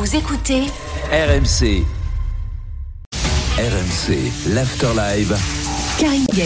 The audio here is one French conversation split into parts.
Vous écoutez RMC. RMC, l'Afterlive. Karine Galli.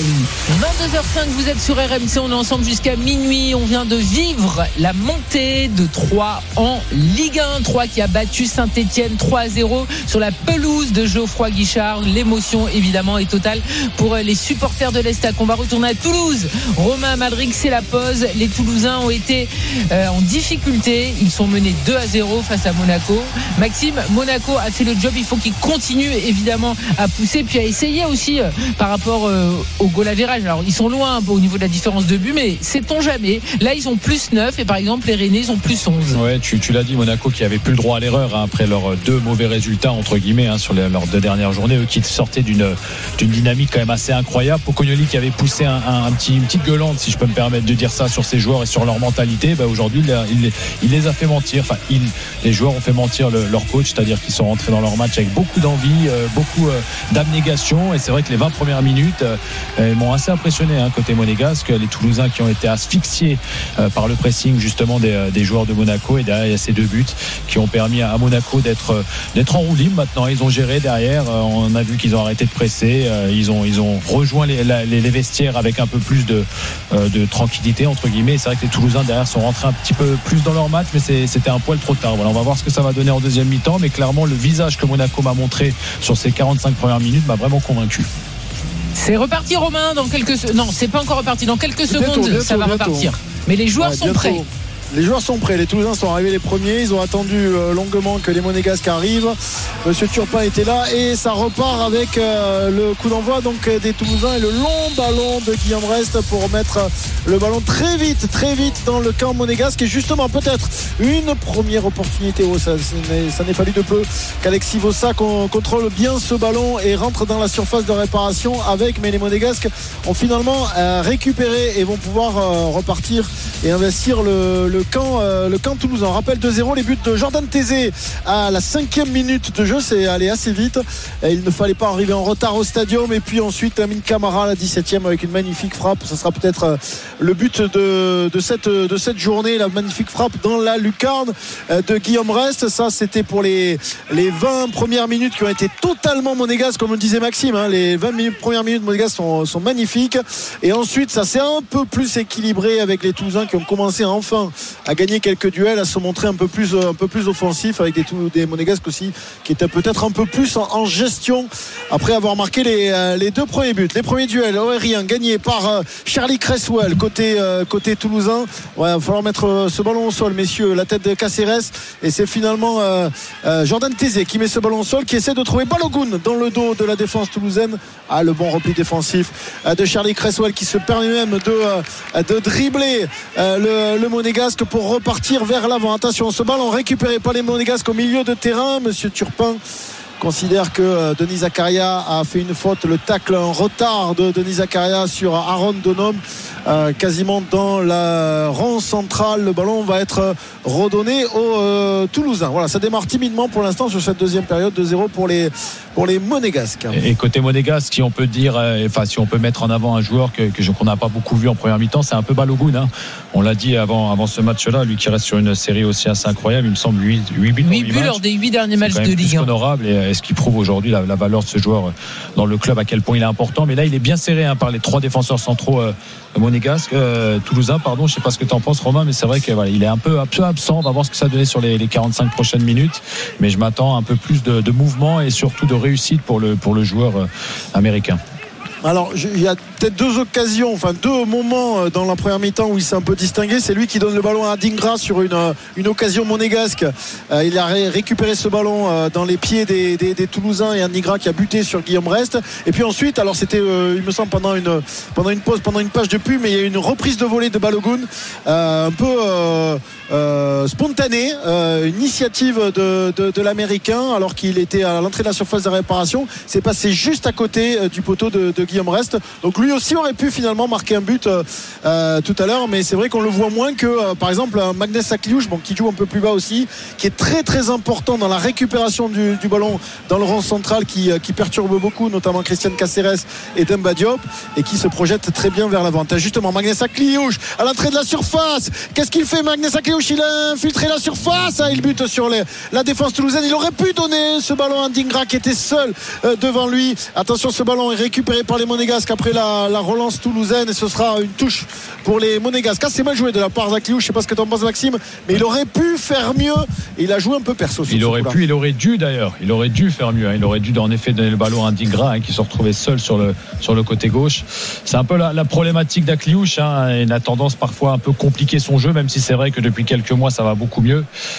22h05, vous êtes sur RMC, on est ensemble jusqu'à minuit. On vient de vivre la montée de Troyes en Ligue 1. Troyes qui a battu Saint-Etienne 3-0 sur la pelouse de Geoffroy Guichard. L'émotion évidemment est totale pour les supporters de l'Estac. On va retourner à Toulouse. Romain Madric, c'est la pause. Les Toulousains ont été en difficulté. Ils sont menés 2-0 face à Monaco. Maxime, Monaco a fait le job. Il faut qu'il continue évidemment à pousser, puis à essayer aussi par rapport au goal average. Alors ils sont loin au niveau de la différence de but, mais sait-on jamais. Là ils ont plus 9 et par exemple les Rennais ils ont plus 11. Ouais, tu l'as dit, Monaco qui avait plus le droit à l'erreur après leurs deux mauvais résultats entre guillemets sur leurs deux dernières journées, eux qui sortaient d'une dynamique quand même assez incroyable. Pocognoli qui avait poussé une petite gueulante, si je peux me permettre de dire ça, sur ses joueurs et sur leur mentalité. Aujourd'hui il les a fait mentir. Enfin les joueurs ont fait mentir leur coach, c'est-à-dire qu'ils sont rentrés dans leur match avec beaucoup d'envie, beaucoup d'abnégation, et c'est vrai que les 20 premières minutes m'ont assez impressionné côté monégasque. Les Toulousains qui ont été asphyxiés par le pressing justement des joueurs de Monaco, et derrière il y a ces deux buts qui ont permis à Monaco d'être en roue libre. Maintenant ils ont géré derrière, on a vu qu'ils ont arrêté de presser, ils ont rejoint les vestiaires avec un peu plus de tranquillité entre guillemets. C'est vrai que les Toulousains derrière sont rentrés un petit peu plus dans leur match, mais c'était un poil trop tard. Voilà, on va voir ce que ça va donner en deuxième mi-temps, mais clairement le visage que Monaco m'a montré sur ces 45 premières minutes m'a vraiment convaincu. C'est reparti Romain dans quelques... Non, c'est pas encore reparti. Dans quelques secondes, bientôt, ça va repartir. Mais les joueurs sont prêts. Les joueurs sont prêts, les Toulousains sont arrivés les premiers. Ils ont attendu longuement que les Monégasques arrivent. Monsieur Turpin était là et ça repart avec le coup d'envoi donc des Toulousains et le long ballon de Guillaume Rest pour mettre le ballon très vite dans le camp monégasque. Et justement peut-être une première opportunité. Ça n'est fallu de peu qu'Alexis Vossa contrôle bien ce ballon et rentre dans la surface de réparation mais les Monégasques ont finalement récupéré et vont pouvoir repartir et investir le camp toulousain. On rappelle 2-0, les buts de Jordan Tézé à la 5e minute de jeu, c'est allé assez vite et il ne fallait pas arriver en retard au stadium. Et puis ensuite Lamine Camara à la 17e avec une magnifique frappe. Ça sera peut-être le but de cette journée, la magnifique frappe dans la lucarne de Guillaume Rest. Ça c'était pour les 20 premières minutes qui ont été totalement monégasques, comme le disait Maxime, les 20 premières minutes monégasques sont magnifiques, et ensuite ça s'est un peu plus équilibré avec les Toulousains qui ont commencé enfin à gagner quelques duels, à se montrer un peu plus offensif, avec des Monégasques aussi qui étaient peut-être un peu plus en gestion après avoir marqué les deux premiers buts. Les premiers duels aériens gagnés par Charlie Cresswell côté toulousain. Ouais, il va falloir mettre ce ballon au sol, messieurs, la tête de Caceres, et c'est finalement Jordan Tézé qui met ce ballon au sol, qui essaie de trouver Balogun dans le dos de la défense toulousaine. Le bon repli défensif de Charlie Cresswell qui se permet même de dribbler le Monégasque pour repartir vers l'avant. Attention, ce ballon récupéré par les Monégasques au milieu de terrain. Monsieur Turpin considère que Denis Zakaria a fait une faute. Le tacle en retard de Denis Zakaria sur Aaron Donhomme, quasiment dans la rond centrale. Le ballon va être redonné aux Toulousains. Voilà, ça démarre timidement pour l'instant sur cette deuxième période, 2-0 pour les Monégasques. Et côté Monégasque, si on peut dire, si on peut mettre en avant un joueur qu'on n'a pas beaucoup vu en première mi-temps, c'est un peu Balogun. On l'a dit avant ce match-là, lui qui reste sur une série aussi assez incroyable, il me semble 8 buts lors des 8 derniers matchs de Ligue 1. Honorable, et ce qui prouve aujourd'hui la valeur de ce joueur dans le club, à quel point il est important. Mais là il est bien serré par les trois défenseurs centraux monégasques, toulousains, pardon. Je sais pas ce que tu en penses, Romain, mais c'est vrai qu'il est un peu absent. On va voir ce que ça donnait sur les 45 prochaines minutes, mais je m'attends un peu plus de mouvement et surtout de réussite pour le joueur américain. Alors il y a peut-être deux moments dans la première mi-temps où il s'est un peu distingué. C'est lui qui donne le ballon à Dingra sur une occasion monégasque. Il a récupéré ce ballon dans les pieds des Toulousains, et Dingra qui a buté sur Guillaume Rest. Et puis ensuite, alors c'était il me semble pendant une pause, pendant une page de pub, mais il y a eu une reprise de volée de Balogun un peu spontanée, une initiative de l'Américain alors qu'il était à l'entrée de la surface de réparation. C'est passé juste à côté du poteau de Guillaume Guillaume Rest. Donc lui aussi aurait pu finalement marquer un but tout à l'heure, mais c'est vrai qu'on le voit moins que par exemple Magnès Akliouche, qui joue un peu plus bas aussi, qui est très très important dans la récupération du ballon dans le rond central, qui perturbe beaucoup notamment Christian Caceres et Demba Diop, et qui se projette très bien vers l'avant. T'as justement Magnès Akliouche à l'entrée de la surface. Qu'est-ce qu'il fait Magnès Akliouche? Il a infiltré la surface, il bute sur la défense toulousaine. Il aurait pu donner ce ballon à Dingra qui était seul devant lui. Attention, ce ballon est récupéré par les Monégasques après la relance toulousaine, et ce sera une touche pour les Monégasques. C'est mal joué de la part d'Akliouche, je sais pas ce que t'en penses Maxime, mais il aurait pu faire mieux, et il a joué un peu perso. Il aurait dû faire mieux, il aurait dû en effet donner le ballon à Dingra, qui se retrouvait seul sur le côté gauche. C'est un peu la problématique d'Akliouche, il a tendance parfois à un peu compliquer son jeu, même si c'est vrai que depuis quelques mois ça va beaucoup mieux,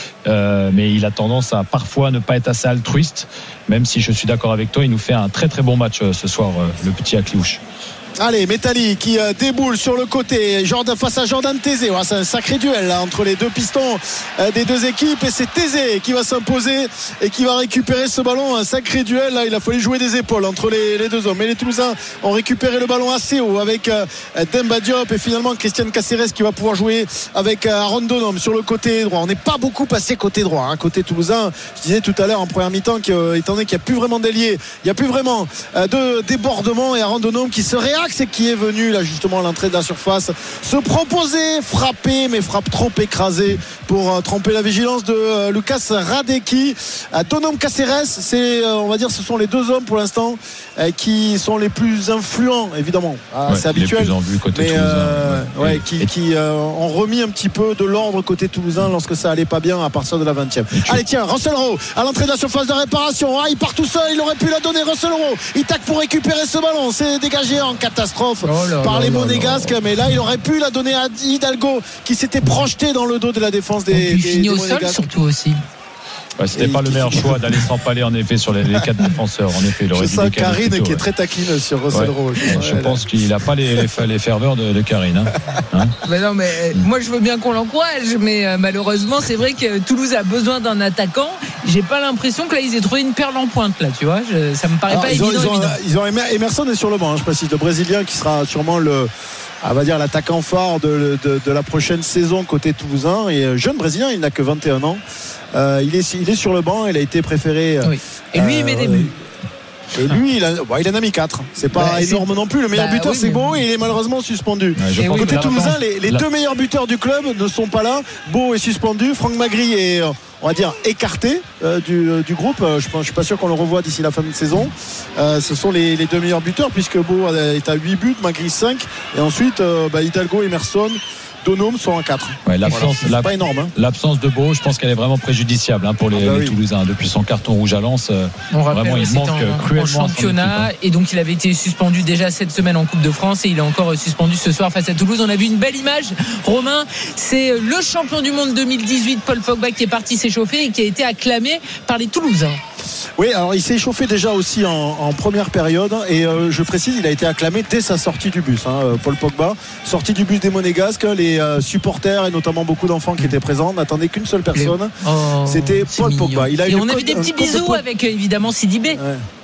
mais il a tendance à parfois ne pas être assez altruiste, même si je suis d'accord avec toi, il nous fait un très très bon match ce soir, le petit Akliouche. Allez, Metalli qui déboule sur le côté face à Jordan Tézé. C'est un sacré duel là, entre les deux pistons des deux équipes, et c'est Tézé qui va s'imposer et qui va récupérer ce ballon. Un sacré duel là, il a fallu jouer des épaules entre les deux hommes, mais les Toulousains ont récupéré le ballon assez haut avec Demba Diop, et finalement Christian Caceres qui va pouvoir jouer avec Aaron Donham sur le côté droit. On n'est pas beaucoup passé côté droit, côté toulousain. Je disais tout à l'heure en première mi-temps qu'étant donné qu'il n'y a plus vraiment d'ailier, il n'y a plus vraiment de débordement, et Aaron Donham qui se réacte, c'est qui est venu là justement à l'entrée de la surface se proposer, frapper, mais frappe trop écrasée pour tromper la vigilance de Lucas Radecki. Donham Caceres, c'est on va dire, ce sont les deux hommes pour l'instant qui sont les plus influents, évidemment, c'est habituel, les plus en vue côté toulousain, qui ont remis un petit peu de l'ordre côté toulousain lorsque ça allait pas bien à partir de la 20e. Allez, tiens, Russell Rowe à l'entrée de la surface de réparation, il part tout seul, il aurait pu la donner. Russell Rowe, il tacle pour récupérer ce ballon, c'est dégagé en catastrophe par les Monégasques, mais là il aurait pu la donner à Hidalgo qui s'était projeté dans le dos de la défense des fini au sol surtout aussi. C'était pas le meilleur choix d'aller s'empaler en effet sur les quatre défenseurs. En effet, il aurait dû décaler Karine plutôt, qui est très taquine sur Russell Rowe. Je pense qu'il n'a pas les ferveurs de Karine. Mais non, mais moi je veux bien qu'on l'encourage, mais malheureusement c'est vrai que Toulouse a besoin d'un attaquant. J'ai pas l'impression que là ils aient trouvé une perle en pointe là, tu vois. Ça me paraît pas évident. Ils ont Emerson est sur le banc, je précise, le Brésilien qui sera sûrement on va dire l'attaquant phare de la prochaine saison côté toulousain, et jeune Brésilien, il n'a que 21 ans. Il est sur le banc, il a été préféré. Oui. Et lui il met des buts. Et lui, il en a mis 4. C'est pas énorme non plus. Le meilleur buteur, c'est Beau, et il est malheureusement suspendu. Côté toulousain, les deux meilleurs buteurs du club ne sont pas là. Beau est suspendu. Franck Magri est, on va dire, écarté du groupe. Je suis pas sûr qu'on le revoie d'ici la fin de saison. Ce sont les deux meilleurs buteurs, puisque Beau est à 8 buts, Magri 5. Et ensuite, Hidalgo, Emerson, Donham sont à 4. C'est pas énorme. L'absence de Beau, je pense qu'elle est vraiment préjudiciable pour les Toulousains. Depuis son carton rouge à Lens, on rappelle, vraiment il manque cruellement en championnat, et donc il avait été suspendu déjà cette semaine en Coupe de France, et il est encore suspendu ce soir face à Toulouse. On a vu une belle image, Romain, c'est le champion du monde 2018 Paul Pogba qui est parti s'échauffer et qui a été acclamé par les Toulousains. Oui, alors il s'est échauffé déjà aussi en première période, et je précise, il a été acclamé dès sa sortie du bus, Paul Pogba, sortie du bus des Monégasques. Les supporters et notamment beaucoup d'enfants qui étaient présents n'attendaient qu'une seule personne, c'était Paul Pogba. Et on a vu des petits bisous avec évidemment Sidibé.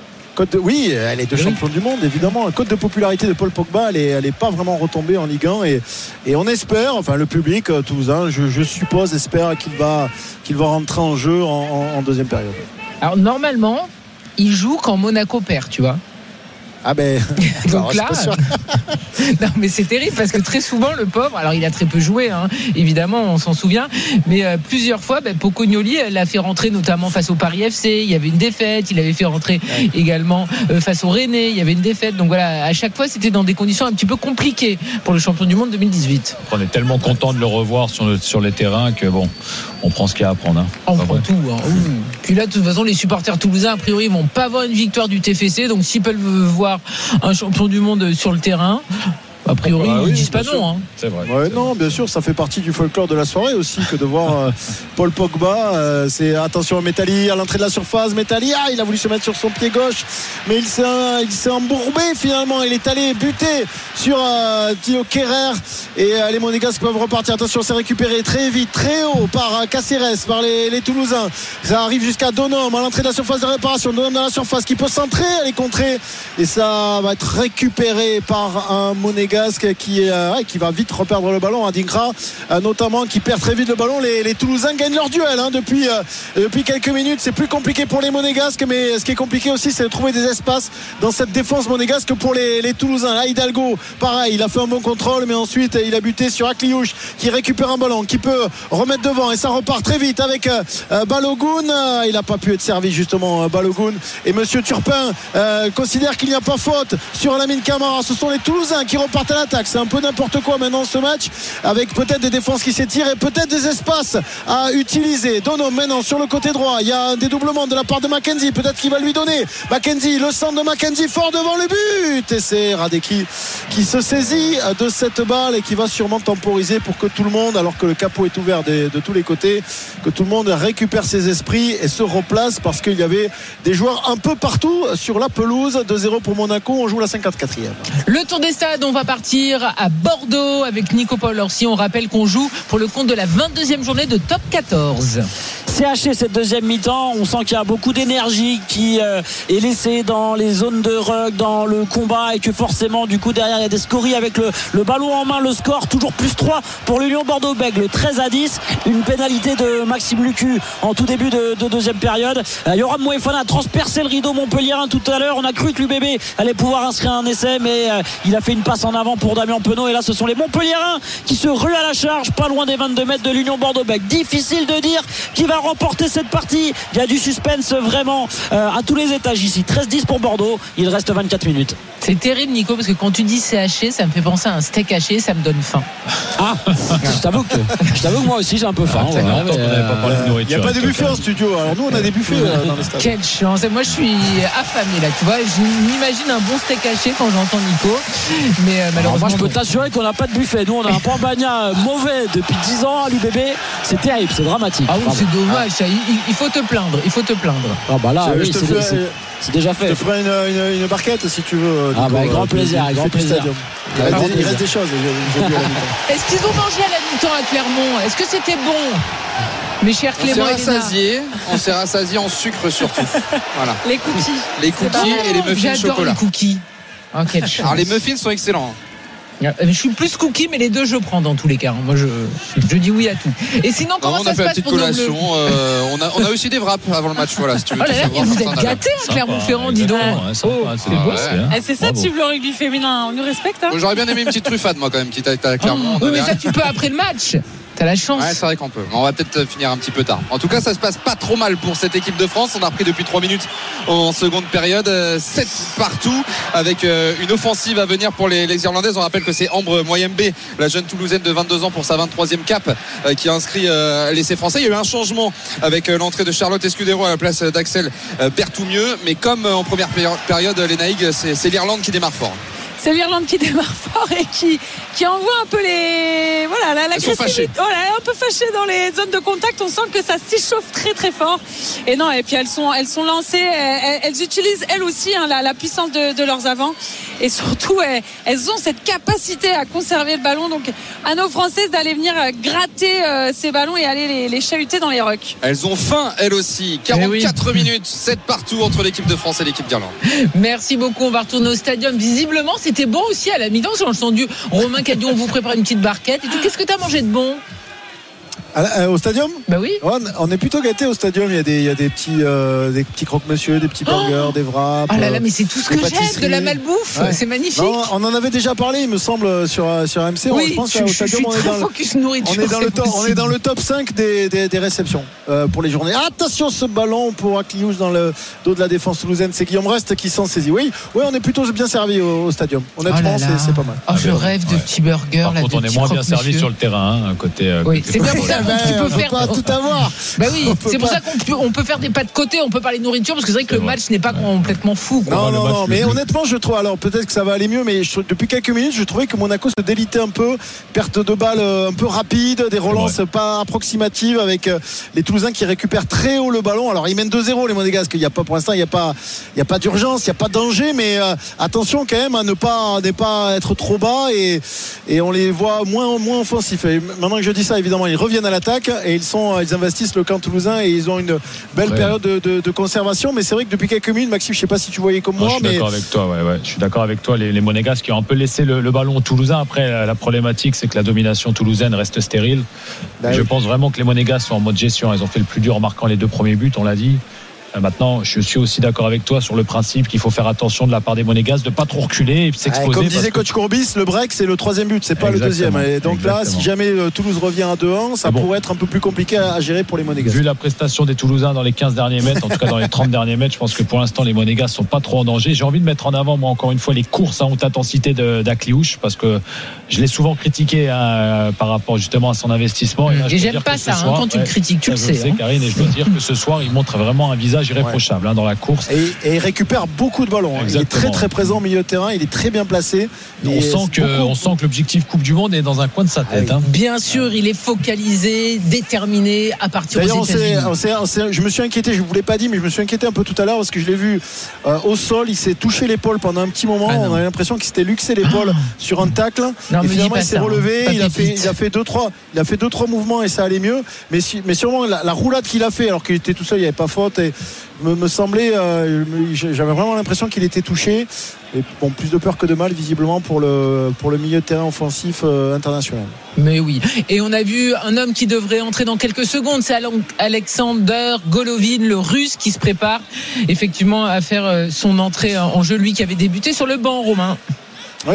Oui, elle est de champion du monde, évidemment. Un code de popularité de Paul Pogba, elle est pas vraiment retombée en Ligue 1, et on espère, enfin le public toulousain, je suppose, espère qu'il va rentrer en jeu en deuxième période. Alors normalement, il joue quand Monaco perd, tu vois. Ah ben donc là non mais c'est terrible, parce que très souvent le pauvre, alors il a très peu joué évidemment, on s'en souvient, mais plusieurs fois Pocognoli l'a fait rentrer, notamment face au Paris FC, il y avait une défaite, il avait fait rentrer également face au Rennais, il y avait une défaite, donc voilà, à chaque fois c'était dans des conditions un petit peu compliquées pour le champion du monde 2018. On est tellement content de le revoir sur les terrains que bon, on prend ce qu'il y a à prendre. On prend tout. Puis là de toute façon les supporters toulousains a priori vont pas avoir une victoire du TFC, donc s'ils peuvent voir un champion du monde sur le terrain, A priori, ils ne disent pas non. Hein. C'est vrai. Ouais, non, bien sûr, ça fait partie du folklore de la soirée aussi que de voir Paul Pogba. C'est attention à Metalli à l'entrée de la surface. Metalli, il a voulu se mettre sur son pied gauche, mais il s'est embourbé finalement. Il est allé buter sur Thilo Kehrer et les Monégasques peuvent repartir. Attention, c'est récupéré très vite, très haut par Caceres, par les Toulousains. Ça arrive jusqu'à Donhomme à l'entrée de la surface de réparation. Donhomme dans la surface qui peut centrer, aller contrer et ça va être récupéré par un Monégasque qui va vite reperdre le ballon. Adinkra notamment qui perd très vite le ballon. Les Toulousains gagnent leur duel depuis quelques minutes. C'est plus compliqué pour les Monégasques, mais ce qui est compliqué aussi, c'est de trouver des espaces dans cette défense monégasque pour les Toulousains. Là, Hidalgo, pareil, il a fait un bon contrôle, mais ensuite il a buté sur Akliouche qui récupère un ballon, qui peut remettre devant et ça repart très vite avec Balogun. Il n'a pas pu être servi justement, Balogun, et monsieur Turpin considère qu'il n'y a pas faute sur Lamine Camara. Ce sont les Toulousains qui repartent à l'attaque. C'est un peu n'importe quoi maintenant ce match, avec peut-être des défenses qui s'étirent et peut-être des espaces à utiliser. Donhomme maintenant sur le côté droit, il y a un dédoublement de la part de Mackenzie, peut-être qu'il va lui donner. Mackenzie, le centre de Mackenzie fort devant le but, et c'est Radecki qui se saisit de cette balle et qui va sûrement temporiser pour que tout le monde, alors que le capot est ouvert de tous les côtés, que tout le monde récupère ses esprits et se replace, parce qu'il y avait des joueurs un peu partout sur la pelouse. 2-0 pour Monaco, on joue la 54e. Le tour des stades, on va partir à Bordeaux avec Nico Paul-Orsi. On rappelle qu'on joue pour le compte de la 22e journée de Top 14. C'est haché cette deuxième mi-temps. On sent qu'il y a beaucoup d'énergie qui est laissée dans les zones de ruck, dans le combat, et que forcément du coup derrière il y a des scories avec le ballon en main. Le score toujours plus 3 pour l'Union Bordeaux-Bègles, 13-10. Une pénalité de Maxime Lucu en tout début de deuxième période. Yoram Moefana a transpercé le rideau montpelliérain tout à l'heure. On a cru que l'UBB allait pouvoir inscrire un essai, mais il a fait une passe en avant pour Damien Penaud, et là ce sont les Montpelliérains qui se ruent à la charge pas loin des 22 mètres de l'Union Bordeaux-Bègles. Difficile de dire qui va remporter cette partie. Il y a du suspense vraiment à tous les étages ici. 13-10 pour Bordeaux, il reste 24 minutes. C'est terrible, Nico, parce que quand tu dis c'est haché, ça me fait penser à un steak haché, ça me donne faim. Je t'avoue que moi aussi j'ai un peu faim. On n'avait pas parlé de nourriture. Il n'y a pas de buffet en studio, alors nous on a des buffets dans les stades. Quelle chance. Et moi je suis affamé là, tu vois. Je m'imagine un bon steak haché quand j'entends Nico, mais malheureusement moi je peux t'assurer qu'on n'a pas de buffet. Nous on a un pan bagna mauvais depuis 10 ans à l'UBB. C'est terrible, c'est dramatique. Ah oui, c'est dommage ça. Il faut te plaindre. Ah bah là oui, c'est déjà fait. Je te ferai une barquette si tu veux. Avec grand plaisir, avec grand plaisir. Il reste des choses. Est-ce qu'ils ont mangé à la mi-temps à Clermont? Est-ce que c'était bon, mes chers Clément et Léna? On s'est rassasié en sucre surtout. Voilà. Les cookies. Les cookies et les muffins J'adore chocolat. les cookies. Oh, quelle chance. Alors les muffins sont excellents. Je suis plus cookie, mais les deux je prends dans tous les cas. Moi je dis oui à tout. Et sinon comment on ça a se fait la passe petite pour nos collation. Bleus? On a aussi des wraps avant le match. Voilà, si tu veux. Oh là là, vous êtes gâtés à Clermont-Ferrand, dis donc. C'est beau. C'est ça de suivre le rugby féminin. On nous respecte. J'aurais bien aimé une petite truffade moi quand même, qui était à Clermont. Oui, mais ça tu peux après le match. T'as la chance. Ouais, c'est vrai qu'on peut. On va peut-être finir un petit peu tard. En tout cas, ça se passe pas trop mal pour cette équipe de France. On a repris depuis 3 minutes en seconde période. 7 partout avec une offensive à venir pour les Irlandaises. On rappelle que c'est Ambre Moyembe, la jeune Toulousaine de 22 ans pour sa 23e cape, qui a inscrit l'essai français. Il y a eu un changement avec l'entrée de Charlotte Escudero à la place d'Axel Berthoumieux. Mais comme en première période, les Naïgs, c'est l'Irlande qui démarre fort. C'est l'Irlande qui démarre fort et qui envoie un peu les. Voilà, l'agressivité. Voilà, un peu fâchée dans les zones de contact. On sent que ça s'échauffe très très fort. Et non, et puis elles sont lancées. Elles utilisent elles aussi la puissance de leurs avants. Et surtout, elles ont cette capacité à conserver le ballon. Donc, à nos Françaises d'aller venir gratter ces ballons et aller les chahuter dans les rucks. Elles ont faim, elles aussi. 44 minutes, 7 partout entre l'équipe de France et l'équipe d'Irlande. Merci beaucoup. On va retourner au stadium. Visiblement, c'était bon aussi à la mi-temps. J'ai entendu Romain qui a dit on vous prépare une petite barquette et tout. Qu'est-ce que tu as mangé de bon? Au stadium? Bah oui. On est plutôt gâtés au stadium. Il y a des petits croque-monsieur, des petits burgers, des wraps. Oh là là, mais c'est tout ce que j'aime, de la malbouffe. Ouais. C'est magnifique. Non, on en avait déjà parlé, il me semble, sur MC. Oui, je pense qu'au stadium, on est dans le top 5 des réceptions pour les journées. Attention, ce ballon pour Akliouche dans le dos de la défense toulousaine. C'est Guillaume Rest qui s'en saisit. Oui, on est plutôt bien servi au stadium. Honnêtement, c'est pas mal. Oh, je rêve de petits burgers. Par contre, on est moins bien servi sur le terrain, côté. Oui, c'est bien pour ça. on peut pas tout avoir. Bah oui, c'est pour ça qu'on peut faire des pas de côté, on peut parler de nourriture parce que c'est vrai que le match n'est pas complètement fou. Non, mais honnêtement, je trouve. Alors peut-être que ça va aller mieux, mais depuis quelques minutes, je trouvais que Monaco se délitait un peu, perte de balles un peu rapide, des relances pas approximatives avec les Toulousains qui récupèrent très haut le ballon. Alors ils mènent 2-0 les Monégasques. Pour l'instant, il y a pas d'urgence, il y a pas de danger, mais attention quand même à ne pas être trop bas et on les voit moins offensifs. Et maintenant que je dis ça, évidemment, ils reviennent à l'attaque et ils investissent le camp toulousain et ils ont une belle période de conservation. Mais c'est vrai que depuis quelques minutes, Maxime, je sais pas si tu voyais comme moi, je suis d'accord avec toi. Je suis d'accord avec toi. Les Monégasques qui ont un peu laissé le ballon aux Toulousains. Après, la problématique, c'est que la domination toulousaine reste stérile. Je pense vraiment que les Monégasques sont en mode gestion. Ils ont fait le plus dur en marquant les 2 premiers buts, on l'a dit. Maintenant, je suis aussi d'accord avec toi sur le principe qu'il faut faire attention de la part des Monégasques de pas trop reculer et s'exposer. Comme disait coach Courbis, le break c'est le 3e but, c'est pas le 2e. Et donc là, si jamais Toulouse revient à 2-1, ça pourrait être un peu plus compliqué à gérer pour les Monégasques. Vu la prestation des Toulousains dans les 15 derniers mètres, en tout cas dans les 30 derniers mètres, je pense que pour l'instant les Monégasques sont pas trop en danger. J'ai envie de mettre en avant, moi, encore une fois, les courses à haute intensité d'Akliouche parce que je l'ai souvent critiqué par rapport justement à son investissement. Et j'aime pas ça quand tu le critiques, tu le sais. Karine, et je dois dire que ce soir, il montre vraiment un visage irréprochable dans la course. Et il récupère beaucoup de ballons. Il est très très présent au milieu de terrain, il est très bien placé. On sent que l'objectif Coupe du Monde est dans un coin de sa tête. Bien sûr, il est focalisé, déterminé à partir des États-Unis. Je me suis inquiété, je ne vous l'ai pas dit, mais je me suis inquiété un peu tout à l'heure parce que je l'ai vu au sol, il s'est touché l'épaule pendant un petit moment. On avait l'impression qu'il s'était luxé l'épaule sur un tacle. Et finalement, il s'est relevé, il a fait 2-3 mouvements et ça allait mieux. Mais sûrement la roulade qu'il a fait, alors qu'il était tout seul, il n'y avait pas faute. Et me semblait, j'avais vraiment l'impression qu'il était touché. Et bon, plus de peur que de mal visiblement pour le milieu de terrain offensif international. Mais oui, et on a vu un homme qui devrait entrer dans quelques secondes, c'est Alexander Golovin, le Russe, qui se prépare effectivement à faire son entrée en jeu, lui qui avait débuté sur le banc, Romain. Oui,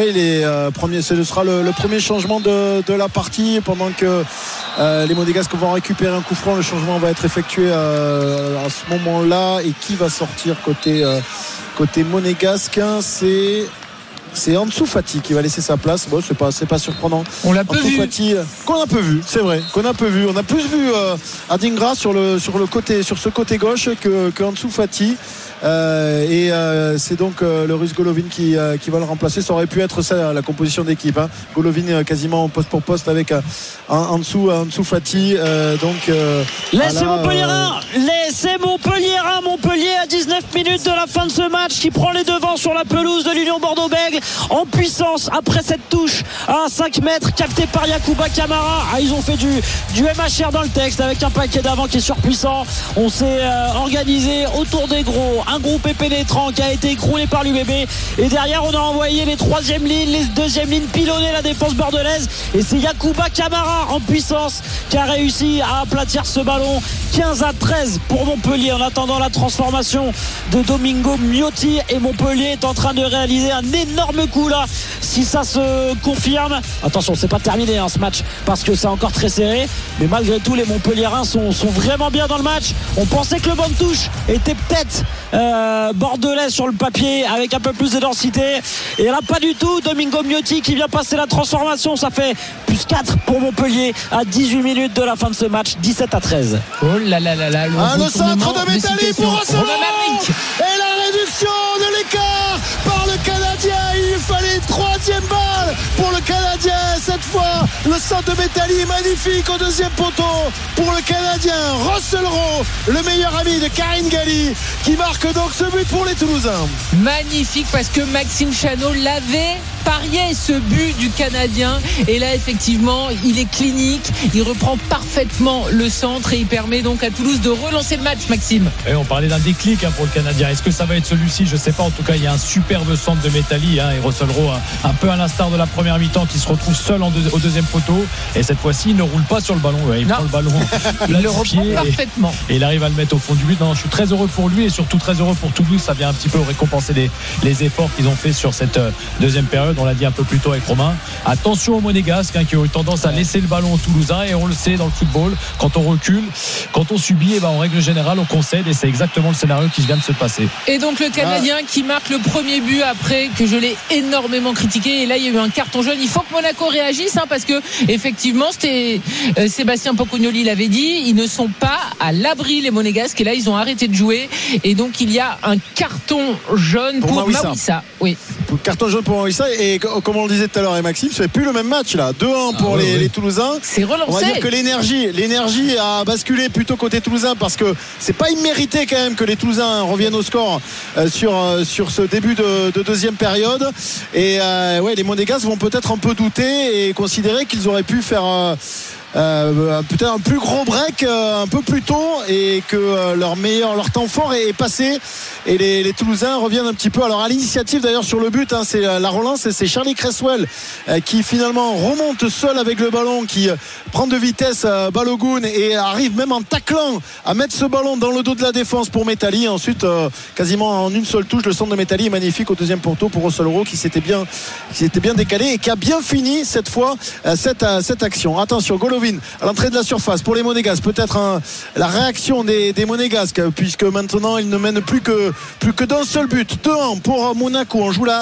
ce sera le premier changement de la partie pendant que les Monégasques vont récupérer un coup franc. Le changement va être effectué à ce moment-là. Et qui va sortir côté monégasque? C'est Ansu Fati qui va laisser sa place. Bon, c'est pas surprenant. On l'a peu vu. Fati, qu'on a peu vu, c'est vrai. On a plus vu Adingra sur ce côté gauche que Ansu Fati. C'est donc le Russe Golovin qui va le remplacer. Ça aurait pu être ça la composition d'équipe. Golovin quasiment poste pour poste avec Ansu Fati. Laissez Montpellier à 19 minutes de la fin de ce match qui prend les devants sur la pelouse de l'Union Bordeaux-Bègles en puissance après cette touche à 5 mètres captée par Yacouba Camara. Ils ont fait du MHR dans le texte avec un paquet d'avant qui est surpuissant. On s'est organisé autour des gros, un groupe pénétrant qui a été écroulé par l'UBB et derrière on a envoyé les 3e lignes, les 2e lignes pilonner la défense bordelaise et c'est Yacouba Camara en puissance qui a réussi à aplatir ce ballon. 15-13 pour Montpellier en attendant la transformation de Domingo Miotti et Montpellier est en train de réaliser un énorme coup là. Si ça se confirme, attention, c'est pas terminé ce match parce que c'est encore très serré, mais malgré tout les Montpelliérains sont vraiment bien dans le match. On pensait que le banc de touche était peut-être bordelais sur le papier avec un peu plus de densité et là pas du tout. Domingo Miotti qui vient passer la transformation, ça fait plus 4 pour Montpellier à 18 minutes de la fin de ce match. 17-13. Oh là là là là, le centre de Métalli pour Rosselló et la réduction de l'écart par le Canadien. Il lui fallait une 3e balle pour le Canadien. Cette fois le centre de Métalli magnifique au 2e poteau pour le Canadien. Rosselló, le meilleur ami de Karine Galli, qui marque donc ce but pour les Toulousains. Magnifique parce que Maxime Chanot l'avait parié, ce but du Canadien, et là effectivement il est clinique, il reprend parfaitement le centre et il permet donc à Toulouse de relancer le match. Maxime, et on parlait d'un déclic pour le Canadien. Est-ce que ça va être celui-ci? Je sais pas. En tout cas, il y a un superbe centre de Métalli et Rosselló, un peu à l'instar de la première mi-temps, qui se retrouve seul au 2e poteau et cette fois-ci il ne roule pas sur le ballon. Il prend le ballon il le reprend parfaitement et il arrive à le mettre au fond du but. Non, je suis très heureux pour lui et surtout très heureux pour Toulouse. Ça vient un petit peu récompenser les efforts qu'ils ont fait sur cette 2e période. On l'a dit un peu plus tôt avec Romain. Attention aux Monégasques qui ont eu tendance à laisser le ballon aux Toulousains, et on le sait dans le football, quand on recule, quand on subit, en règle générale on concède, et c'est exactement le scénario qui vient de se passer. Et donc le Canadien qui marque le premier but après que je l'ai énormément critiqué, et là il y a eu un carton jaune. Il faut que Monaco réagisse parce que effectivement effectivement, c'était Sébastien Pocognoli l'avait dit, ils ne sont pas à l'abri les Monégasques et là ils ont arrêté de jouer et donc il y a un carton jaune pour Mawissa. Oui. Carton jaune pour Mawissa et comme on le disait tout à l'heure et Maxime, c'est plus le même match là. 2-1 pour les Toulousains. C'est relancé. On va dire que l'énergie a basculé plutôt côté toulousain parce que c'est pas immérité quand même que les Toulousains reviennent au score sur ce début de deuxième période et les Monégasques vont peut-être un peu douter et considérer qu'ils auraient pu faire peut-être un plus gros break un peu plus tôt et que leur temps fort est passé et les Toulousains reviennent un petit peu alors à l'initiative d'ailleurs sur le but c'est la relance et c'est Charlie Cresswell qui finalement remonte seul avec le ballon qui prend de vitesse Balogun et arrive même en taclant à mettre ce ballon dans le dos de la défense pour Metalli. Ensuite quasiment en une seule touche le centre de Metalli est magnifique au deuxième poteau pour Russell Rowe qui s'était bien décalé et qui a bien fini cette fois cette action. Attention, Golovin à l'entrée de la surface pour les Monégasques, peut-être la réaction des Monégasques puisque maintenant ils ne mènent plus que d'un seul but. 2-1 pour Monaco, on joue la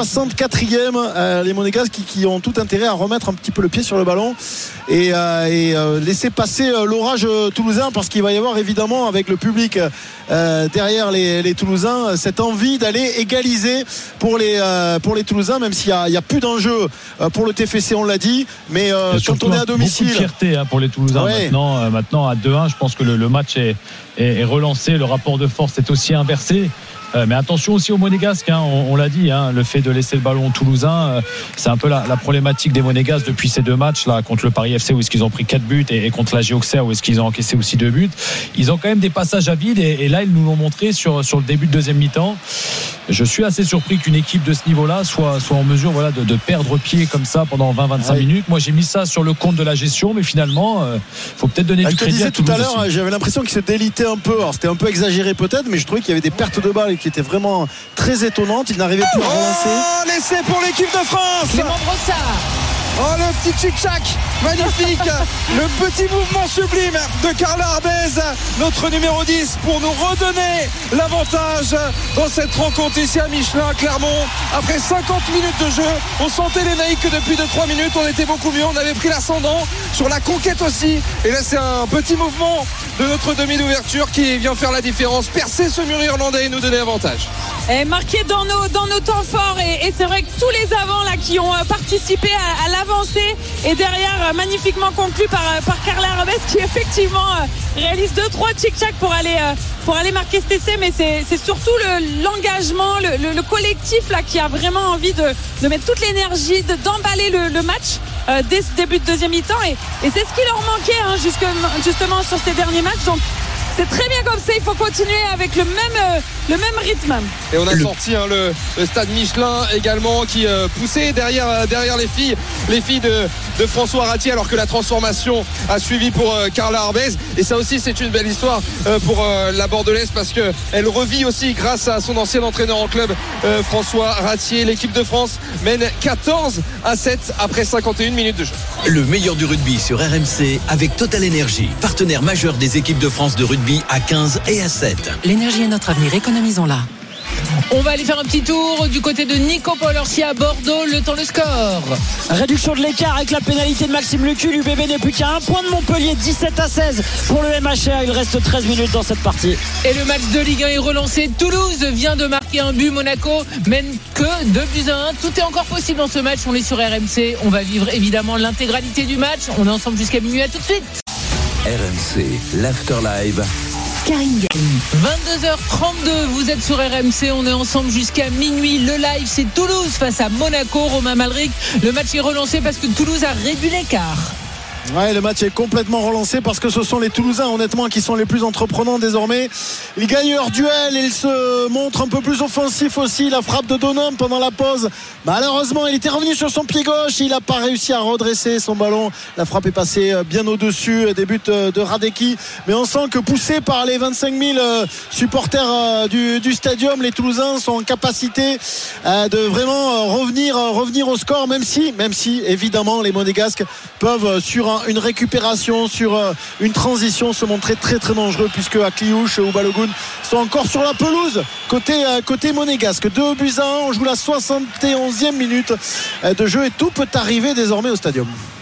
64e. Les Monégasques qui ont tout intérêt à remettre un petit peu le pied sur le ballon et laisser passer l'orage toulousain parce qu'il va y avoir évidemment avec le public derrière les Toulousains cette envie d'aller égaliser pour les Toulousains, même s'il y a plus d'enjeu pour le TFC, on l'a dit, mais quand on est à domicile, beaucoup de fierté pour les Toulousains. Maintenant à 2-1 je pense que le match est relancé, le rapport de force est aussi inversé. Mais attention aussi aux Monégasques, on l'a dit, le fait de laisser le ballon aux Toulousains, c'est un peu la problématique des Monégasques depuis ces deux matchs là, contre le Paris FC où est-ce qu'ils ont pris 4 buts et contre la Auxerre où est-ce qu'ils ont encaissé aussi 2 buts. Ils ont quand même des passages à vide et là ils nous l'ont montré sur le début de deuxième mi-temps. Je suis assez surpris qu'une équipe de ce niveau-là soit en mesure de perdre pied comme ça pendant 20-25 minutes. Moi j'ai mis ça sur le compte de la gestion, mais finalement faut peut-être donner du crédit à Toulouse. Tout à l'heure, j'avais l'impression qu'ils se délitaient un peu. Alors c'était un peu exagéré peut-être, mais je trouvais qu'il y avait des pertes de balles qui étaient vraiment très étonnantes. Ils n'arrivaient plus à relancer. L'essai pour l'équipe de France. Clément Brossard. Oh, le petit tchic-tchac, magnifique. Le petit mouvement sublime de Carla Arbez, notre numéro 10, pour nous redonner l'avantage dans cette rencontre ici à Michelin-Clermont. Après 50 minutes de jeu, on sentait les naïcs que depuis 2-3 minutes on était beaucoup mieux, on avait pris l'ascendant sur la conquête aussi. Et là c'est un petit mouvement de notre demi d'ouverture qui vient faire la différence, percer ce mur irlandais et nous donner avantage. Et marqué dans nos temps forts et c'est vrai que tous les avants là qui ont participé à l'avancée et derrière magnifiquement conclu par Carla Arbez qui effectivement réalise 2-3 tic-tac pour aller marquer cet essai, mais c'est surtout l'engagement, le collectif là qui a vraiment envie de mettre toute l'énergie, d'emballer le match dès ce début de deuxième mi-temps et c'est ce qui leur manquait justement sur ces derniers matchs. Donc c'est très bien comme ça, il faut continuer avec le même rythme. Et on a sorti le stade Michelin également qui poussait derrière les filles de François Ratier alors que la transformation a suivi pour Carla Arbez. Et ça aussi c'est une belle histoire pour la Bordelaise parce qu'elle revit aussi grâce à son ancien entraîneur en club François Ratier. L'équipe de France mène 14-7 après 51 minutes de jeu. Le meilleur du rugby sur RMC avec Total Energy, partenaire majeur des équipes de France de rugby à 15 et à 7. L'énergie est notre avenir, économisons-la. On va aller faire un petit tour du côté de Nico Paul-Orsi à Bordeaux. Le temps, le score. Réduction de l'écart avec la pénalité de Maxime Lucu. L'UBB n'est plus qu'à 1 point de Montpellier, 17-16 pour le MHR. Il reste 13 minutes dans cette partie. Et le match de Ligue 1 est relancé. Toulouse vient de marquer un but. Monaco mène que 2-1. Tout est encore possible dans ce match. On est sur RMC. On va vivre évidemment l'intégralité du match. On est ensemble jusqu'à minuit. À tout de suite. RMC, l'After Live. Karine Galli. 22h32, vous êtes sur RMC, on est ensemble jusqu'à minuit. Le live, c'est Toulouse face à Monaco. Romain Malric, le match est relancé parce que Toulouse a réduit l'écart. Ouais, le match est complètement relancé parce que ce sont les Toulousains honnêtement qui sont les plus entreprenants désormais. Ils gagnent leur duel et ils se montrent un peu plus offensifs aussi. La frappe de Donham pendant la pause, malheureusement il était revenu sur son pied gauche, il n'a pas réussi à redresser son ballon. La frappe est passée bien au-dessus des buts de Radecki, mais on sent que poussés par les 25 000 supporters du stadium, les Toulousains sont en capacité de vraiment revenir au score, même si évidemment les Monégasques peuvent sur une récupération, sur une transition se montrer très très dangereux puisque Akliouche ou Balogun sont encore sur la pelouse côté monégasque. 2-1, on joue la 71e minute de jeu et tout peut arriver désormais au stadium.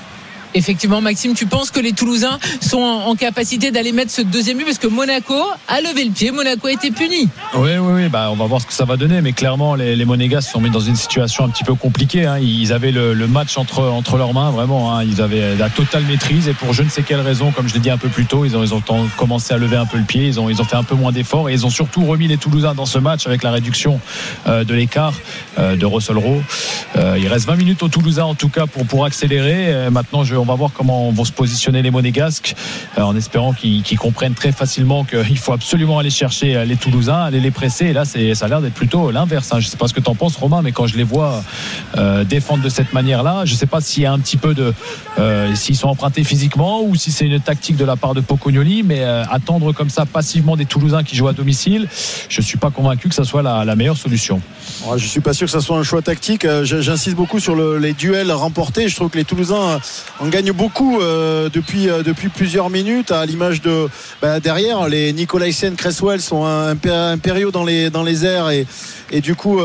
Effectivement, Maxime, tu penses que les Toulousains sont en capacité d'aller mettre ce deuxième but parce que Monaco a levé le pied, Monaco a été puni. Oui, on va voir ce que ça va donner, mais clairement les Monégasques sont mis dans une situation un petit peu compliquée. Ils avaient le match entre leurs mains, vraiment. Ils avaient la totale maîtrise et pour je ne sais quelle raison, comme je l'ai dit un peu plus tôt, ils ont commencé à lever un peu le pied, ils ont fait un peu moins d'efforts et ils ont surtout remis les Toulousains dans ce match avec la réduction de l'écart de Russell Rowe. Il reste 20 minutes aux Toulousains en tout cas pour accélérer. Maintenant, on va voir comment vont se positionner les Monégasques en espérant qu'ils comprennent très facilement qu'il faut absolument aller chercher les Toulousains, aller les presser. Et là, ça a l'air d'être plutôt l'inverse. Je ne sais pas ce que tu en penses, Romain, mais quand je les vois défendre de cette manière-là, je ne sais pas s'il y a un petit peu s'ils sont empruntés physiquement ou si c'est une tactique de la part de Pocognoli, mais attendre comme ça passivement des Toulousains qui jouent à domicile, je ne suis pas convaincu que ça soit la meilleure solution. Je ne suis pas sûr que ça soit un choix tactique. J'insiste beaucoup sur les duels remportés. Je trouve que les Toulousains en gagnent beaucoup depuis plusieurs minutes, à l'image de derrière les Nicolaisen, Cresswell sont impériaux dans les airs et du coup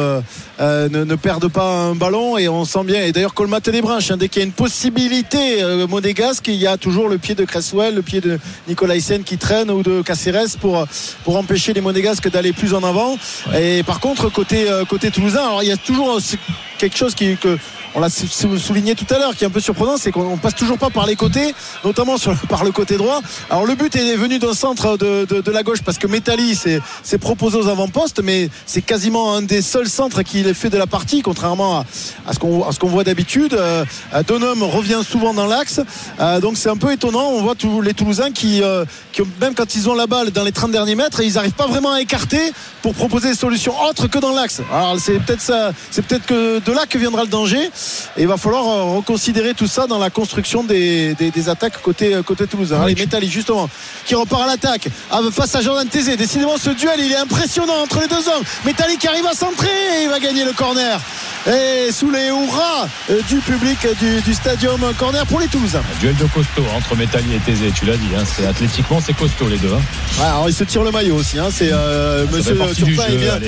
ne perdent pas un ballon et on sent bien, et d'ailleurs colmater les branches, dès qu'il y a une possibilité monégasque, il y a toujours le pied de Cresswell, le pied de Nicolaisen qui traîne ou de Caceres pour empêcher les Monégasques d'aller plus en avant. Et par contre côté toulousain, alors il y a toujours quelque chose que on l'a souligné tout à l'heure, qui est un peu surprenant, c'est qu'on passe toujours pas par les côtés, notamment par le côté droit. Alors le but est venu d'un centre de la gauche parce que Metalli s'est proposé aux avant-postes, mais c'est quasiment un des seuls centres qu'il ait fait de la partie, contrairement à ce qu'on voit d'habitude. Donhomme revient souvent dans l'axe, donc c'est un peu étonnant. On voit tous les Toulousains qui même quand ils ont la balle dans les 30 derniers mètres, ils n'arrivent pas vraiment à écarter pour proposer des solutions autres que dans l'axe. Alors c'est peut-être que de là que viendra le danger. Et il va falloir reconsidérer tout ça dans la construction des attaques côté toulousain. Allez, Metalli justement qui repart à l'attaque face à Jordan Tézé. Décidément ce duel il est impressionnant entre les deux hommes. Metalli qui arrive à centrer et il va gagner le corner. Et sous les hurrahs du public du stadium, corner pour les Toulousains. Un duel de costaud entre Metalli et Tézé, tu l'as dit, c'est athlétiquement c'est costaud les deux. Ouais, alors il se tire le maillot aussi, c'est monsieur Turpin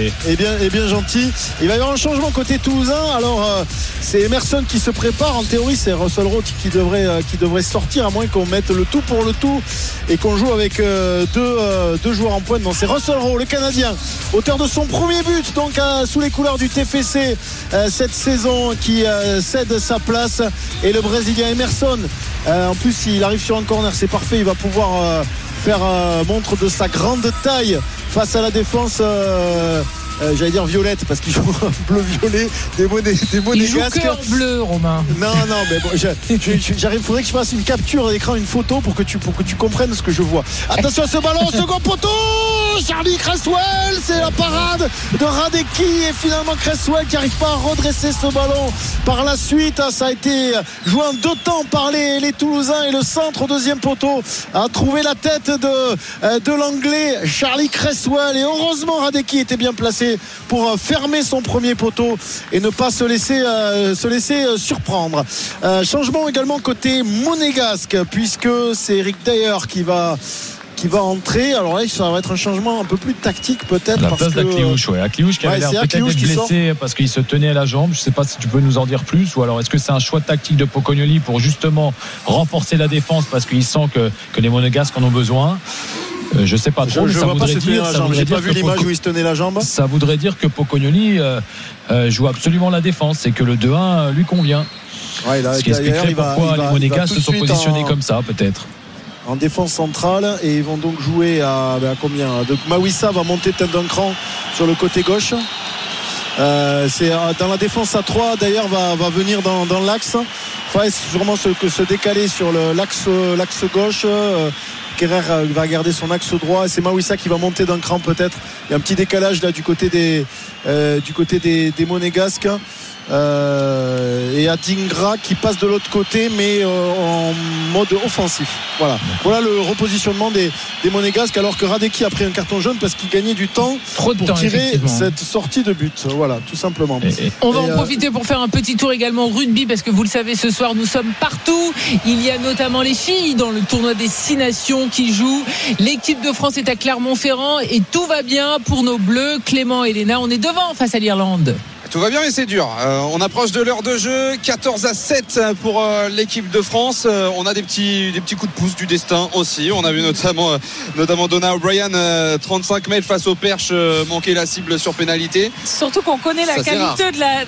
est bien gentil. Il va y avoir un changement côté toulousain. Alors c'est Emerson qui se prépare. En théorie c'est Russell Rowe qui devrait sortir, à moins qu'on mette le tout pour le tout et qu'on joue avec deux joueurs en pointe. Non, c'est Russell Rowe, le Canadien, auteur de son premier but donc sous les couleurs du TFC cette saison, qui cède sa place, et le Brésilien Emerson en plus il arrive sur un corner, c'est parfait, il va pouvoir faire montre de sa grande taille face à la défense j'allais dire violette parce qu'il joue en bleu-violet des Monégasques. Il joue que en bleu, Romain. Non, mais bon, j'arrive. Faudrait que je fasse une capture d'écran, une photo pour que tu comprennes ce que je vois. Attention à ce ballon, second poteau, Charlie Cresswell, c'est la parade de Radecki et finalement Cresswell qui n'arrive pas à redresser ce ballon. Par la suite, ça a été joué en deux temps par les Toulousains et le centre au deuxième poteau a trouvé la tête de l'Anglais Charlie Cresswell, et heureusement Radecki était bien placé pour fermer son premier poteau et ne pas se laisser surprendre. Changement également côté monégasque, puisque c'est Eric Dyer qui va entrer. Alors là ça va être un changement un peu plus tactique peut-être, la place d'Akliouche. Akliouche qui avait l'air peut-être d'être blessé parce qu'il se tenait à la jambe. Je ne sais pas si tu peux nous en dire plus, ou alors est-ce que c'est un choix tactique de Pocognoli pour justement renforcer la défense parce qu'il sent que les Monégasques en ont besoin. Je sais pas trop, mais ça voudrait dire. J'ai pas vu l'image où il se tenait la jambe. Ça voudrait dire que Pocognoli joue absolument la défense et que le 2-1 lui convient. Ce qui expliquerait pourquoi les Monégasques se sont positionnés comme ça, peut-être. En défense centrale, et ils vont donc jouer à combien? Donc Mawissa va monter peut-être d'un cran sur le côté gauche. C'est dans la défense à 3 d'ailleurs va venir dans l'axe. Il faudrait sûrement se décaler sur l'axe gauche. Kerrer va garder son axe droit, et c'est Mawissa qui va monter d'un cran peut-être. Il y a un petit décalage là du côté des Monégasques. Et Adingra qui passe de l'autre côté, mais en mode offensif. Voilà le repositionnement des Monégasques, alors que Radecki a pris un carton jaune parce qu'il gagnait du temps pour tirer cette sortie de but. Voilà, tout simplement. On va en profiter pour faire un petit tour également rugby, parce que vous le savez, ce soir nous sommes partout. Il y a notamment les filles dans le tournoi des 6 nations qui jouent. L'équipe de France est à Clermont-Ferrand et tout va bien pour nos Bleus. Clément et Léna, on est devant face à l'Irlande. Tout va bien mais c'est dur. On approche de l'heure de jeu, 14-7 pour l'équipe de France. On a des petits coups de pouce du destin aussi. On a vu notamment Donna O'Brien 35 mètres face au Perche manquer la cible sur pénalité. Surtout qu'on connaît la qualité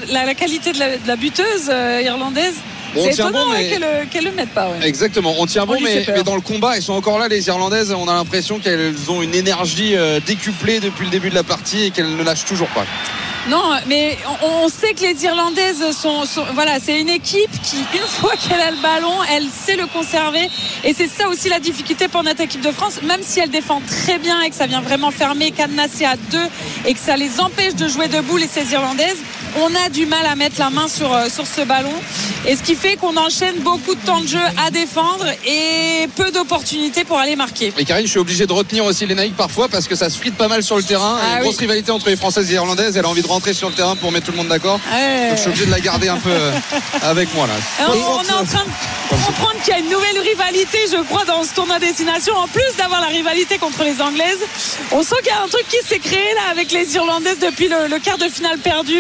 de la buteuse irlandaise. Bon, c'est étonnant qu'elle le mette pas. Ouais. Exactement, on tient bon, mais dans le combat, elles sont encore là, les Irlandaises. On a l'impression qu'elles ont une énergie décuplée depuis le début de la partie et qu'elles ne lâchent toujours pas. Non, mais on sait que les Irlandaises voilà, c'est une équipe qui, une fois qu'elle a le ballon, elle sait le conserver. Et c'est ça aussi la difficulté pour notre équipe de France. Même si elle défend très bien et que ça vient vraiment fermer, cadenasser à 2 et que ça les empêche de jouer debout, ces Irlandaises, on a du mal à mettre la main sur ce ballon. Et ce qui fait qu'on enchaîne beaucoup de temps de jeu à défendre et peu d'opportunités pour aller marquer. Et Karine, je suis obligé de retenir aussi les Naïcs parfois parce que ça se frite pas mal sur le terrain. Il y a une grosse rivalité entre les Françaises et les Irlandaises. Elle a envie de rentrer sur le terrain pour mettre tout le monde d'accord. Donc je suis obligé de la garder un peu avec moi là. On est en train de comprendre qu'il y a une nouvelle rivalité, je crois, dans ce tournoi destination. En plus d'avoir la rivalité contre les Anglaises, on sent qu'il y a un truc qui s'est créé là avec les Irlandaises depuis le quart de finale perdu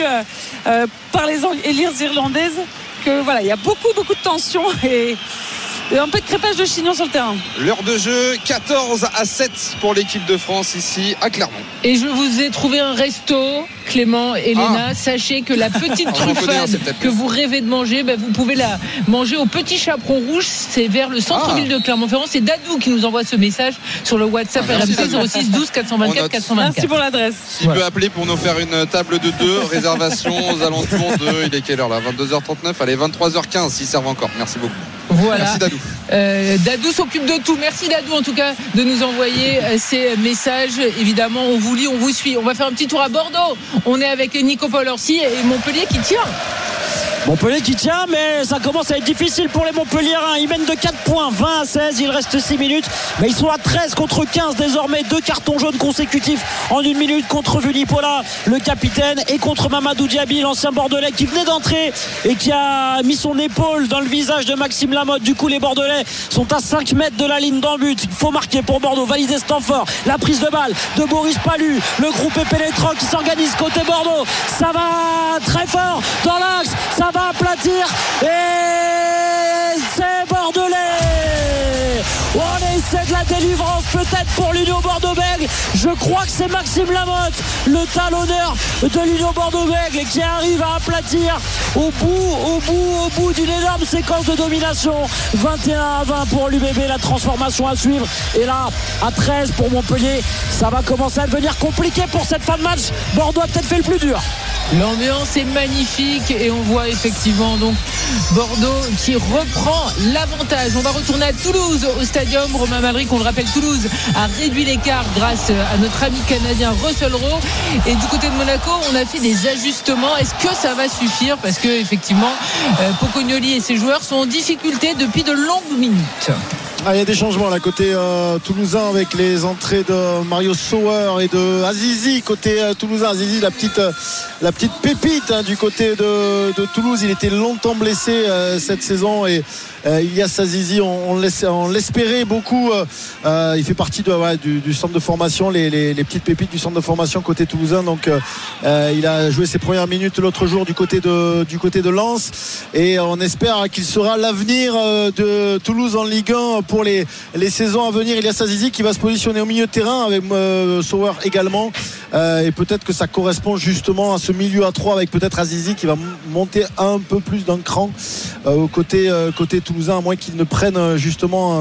par les Irlandaises. Que voilà, il y a beaucoup de tension et un peu de crépage de chignon sur le terrain. L'heure de jeu, 14-7 pour l'équipe de France ici à Clermont. Et je vous ai trouvé un resto, Clément et Léna. Sachez que la petite truffade que vous rêvez de manger, vous pouvez la manger au Petit Chaperon Rouge. C'est vers le centre-ville de Clermont-Ferrand. C'est Dadou qui nous envoie ce message sur le WhatsApp RMC 06 12 424 424. Merci pour l'adresse. S'il peut appeler pour nous faire une table de 2, réservation aux alentours de, il est quelle heure là, 22h39, allez 23h15 s'ils servent encore. Merci beaucoup. Voilà. Merci Dadou. Dadou s'occupe de tout. Merci Dadou en tout cas de nous envoyer ces messages. Évidemment, on vous lit, on vous suit. On va faire un petit tour à Bordeaux. On est avec Nico Paul-Orsi et Montpellier qui tient. Montpellier qui tient, mais ça commence à être difficile pour les Montpelliérains. Ils mènent de 4 points, 20-16, il reste 6 minutes, mais ils sont à 13 contre 15 désormais. 2 cartons jaunes consécutifs en 1 minute contre Vunipola, le capitaine, et contre Mamadou Diaby, l'ancien Bordelais qui venait d'entrer et qui a mis son épaule dans le visage de Maxime Lamotte. Du coup, les Bordelais sont à 5 mètres de la ligne d'en but. Il faut marquer pour Bordeaux, valider Stanford. La prise de balle de Boris Palu, le groupe est pénétrant qui s'organise côté Bordeaux. Ça va très fort dans l'axe, ça va aplatir et c'est bordelais. On essaie de la délivrance peut-être pour l'Union Bordeaux-Bègles. Je crois que c'est Maxime Lamotte, le talonneur de l'Union Bordeaux-Bègles, qui arrive à aplatir au bout d'une énorme séquence de domination. 21-20 pour l'UBB, la transformation à suivre. Et là, à 13 pour Montpellier, ça va commencer à devenir compliqué pour cette fin de match. Bordeaux a peut-être fait le plus dur. L'ambiance est magnifique et on voit effectivement donc Bordeaux qui reprend l'avantage. On va retourner à Toulouse au stadium Romain Malric. On le rappelle, Toulouse a réduit l'écart grâce à notre ami canadien Russell Rowe. Et du côté de Monaco, on a fait des ajustements. Est-ce que ça va suffire? Parce que effectivement, Pocognoli et ses joueurs sont en difficulté depuis de longues minutes. Il y a des changements là côté toulousain avec les entrées de Mario Sauer et de Azizi côté toulousain. Azizi, la petite pépite du côté de Toulouse. Il était longtemps blessé cette saison et Ilyas Azizi, on l'espérait beaucoup. Il fait partie du centre de formation, les petites pépites du centre de formation côté toulousain. Donc il a joué ses premières minutes l'autre jour du côté de Lens et on espère qu'il sera l'avenir de Toulouse en Ligue 1 pour les saisons à venir. Ilyas Azizi qui va se positionner au milieu de terrain avec Sauer également et peut-être que ça correspond justement à ce milieu à 3 avec peut-être Azizi qui va monter un peu plus d'un cran côté toulousain, à moins qu'il ne prenne justement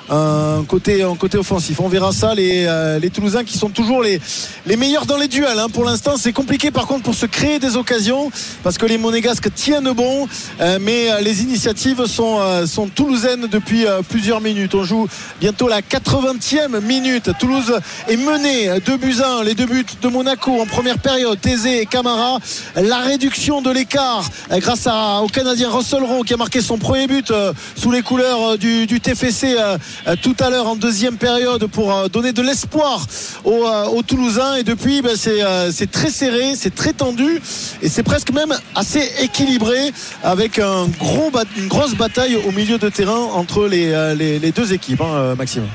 un côté offensif. On verra ça. Les Toulousains qui sont toujours les meilleurs dans les duels pour l'instant. C'est compliqué par contre pour se créer des occasions parce que les Monégasques tiennent bon, mais les initiatives sont toulousaines depuis plusieurs minutes. On joue bientôt la 80e minute. Toulouse est menée 2-1. Les 2 buts de Monaco en première période, Thésée et Camara. La réduction de l'écart grâce au Canadien Russell Rowe qui a marqué son premier but sous les couleurs du TFC tout à l'heure en deuxième période pour donner de l'espoir aux Toulousains. Et depuis c'est très serré, c'est très tendu et c'est presque même assez équilibré avec une grosse bataille au milieu de terrain entre les deux équipes, Maxime.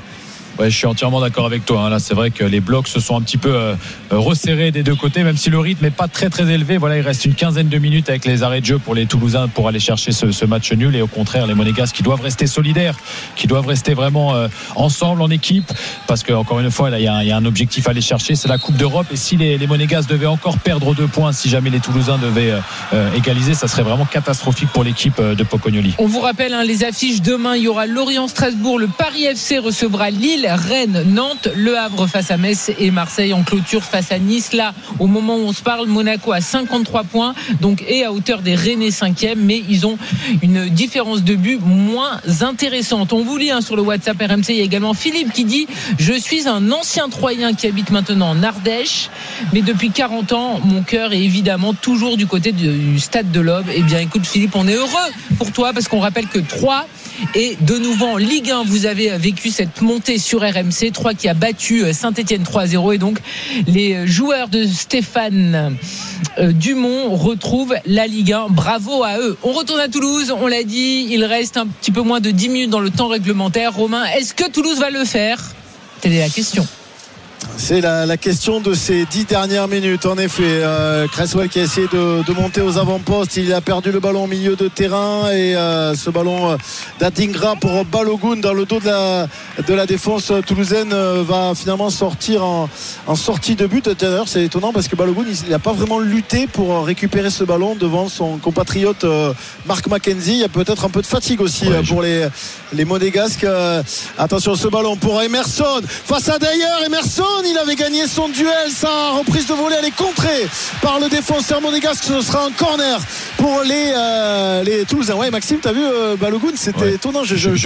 Ouais, je suis entièrement d'accord avec toi. Là, c'est vrai que les blocs se sont un petit peu resserrés des deux côtés, même si le rythme n'est pas très très élevé. Voilà, il reste une quinzaine de minutes avec les arrêts de jeu pour les Toulousains pour aller chercher ce match nul. Et au contraire, les Monégasques qui doivent rester solidaires, qui doivent rester vraiment ensemble en équipe, parce que encore une fois, là, il y a un objectif à aller chercher, c'est la Coupe d'Europe. Et si les Monégasques devaient encore perdre 2 points, si jamais les Toulousains devaient égaliser, ça serait vraiment catastrophique pour l'équipe de Pocognoli. On vous rappelle les affiches demain. Il y aura Lorient-Strasbourg, le Paris FC recevra Lille, Rennes, Nantes, Le Havre face à Metz et Marseille en clôture face à Nice. Là, au moment où on se parle, Monaco a 53 points, donc est à hauteur des Rennais 5e, mais ils ont une différence de but moins intéressante. On vous lit sur le WhatsApp RMC. Il y a également Philippe qui dit: je suis un ancien Troyen qui habite maintenant en Ardèche, mais depuis 40 ans, mon cœur est évidemment toujours du côté du Stade de l'Aube. Eh bien, écoute Philippe, on est heureux pour toi parce qu'on rappelle que 3 et de nouveau en Ligue 1, vous avez vécu cette montée sur RMC. 3 qui a battu Saint-Etienne 3-0, et donc les joueurs de Stéphane Dumont retrouvent la Ligue 1. Bravo à eux. On retourne à Toulouse, on l'a dit, il reste un petit peu moins de 10 minutes dans le temps réglementaire. Romain, est-ce que Toulouse va le faire? Telle est la question. C'est la question de ces 10 dernières minutes. En effet, Cresswell qui a essayé de monter aux avant-postes, il a perdu le ballon au milieu de terrain, et ce ballon d'Adingra pour Balogun dans le dos de la défense toulousaine va finalement sortir en sortie de but. D'ailleurs, c'est étonnant parce que Balogun, il n'a pas vraiment lutté pour récupérer ce ballon devant son compatriote Mark McKenzie. Il y a peut-être un peu de fatigue aussi pour les Monégasques. Attention, ce ballon pour Emerson face à Dyer. Emerson, il avait gagné son duel. Sa reprise de volée, elle est contrée par le défenseur monégasque. Ce sera un corner pour les Toulousains. Ouais, Maxime, t'as vu Balogun, c'était étonnant.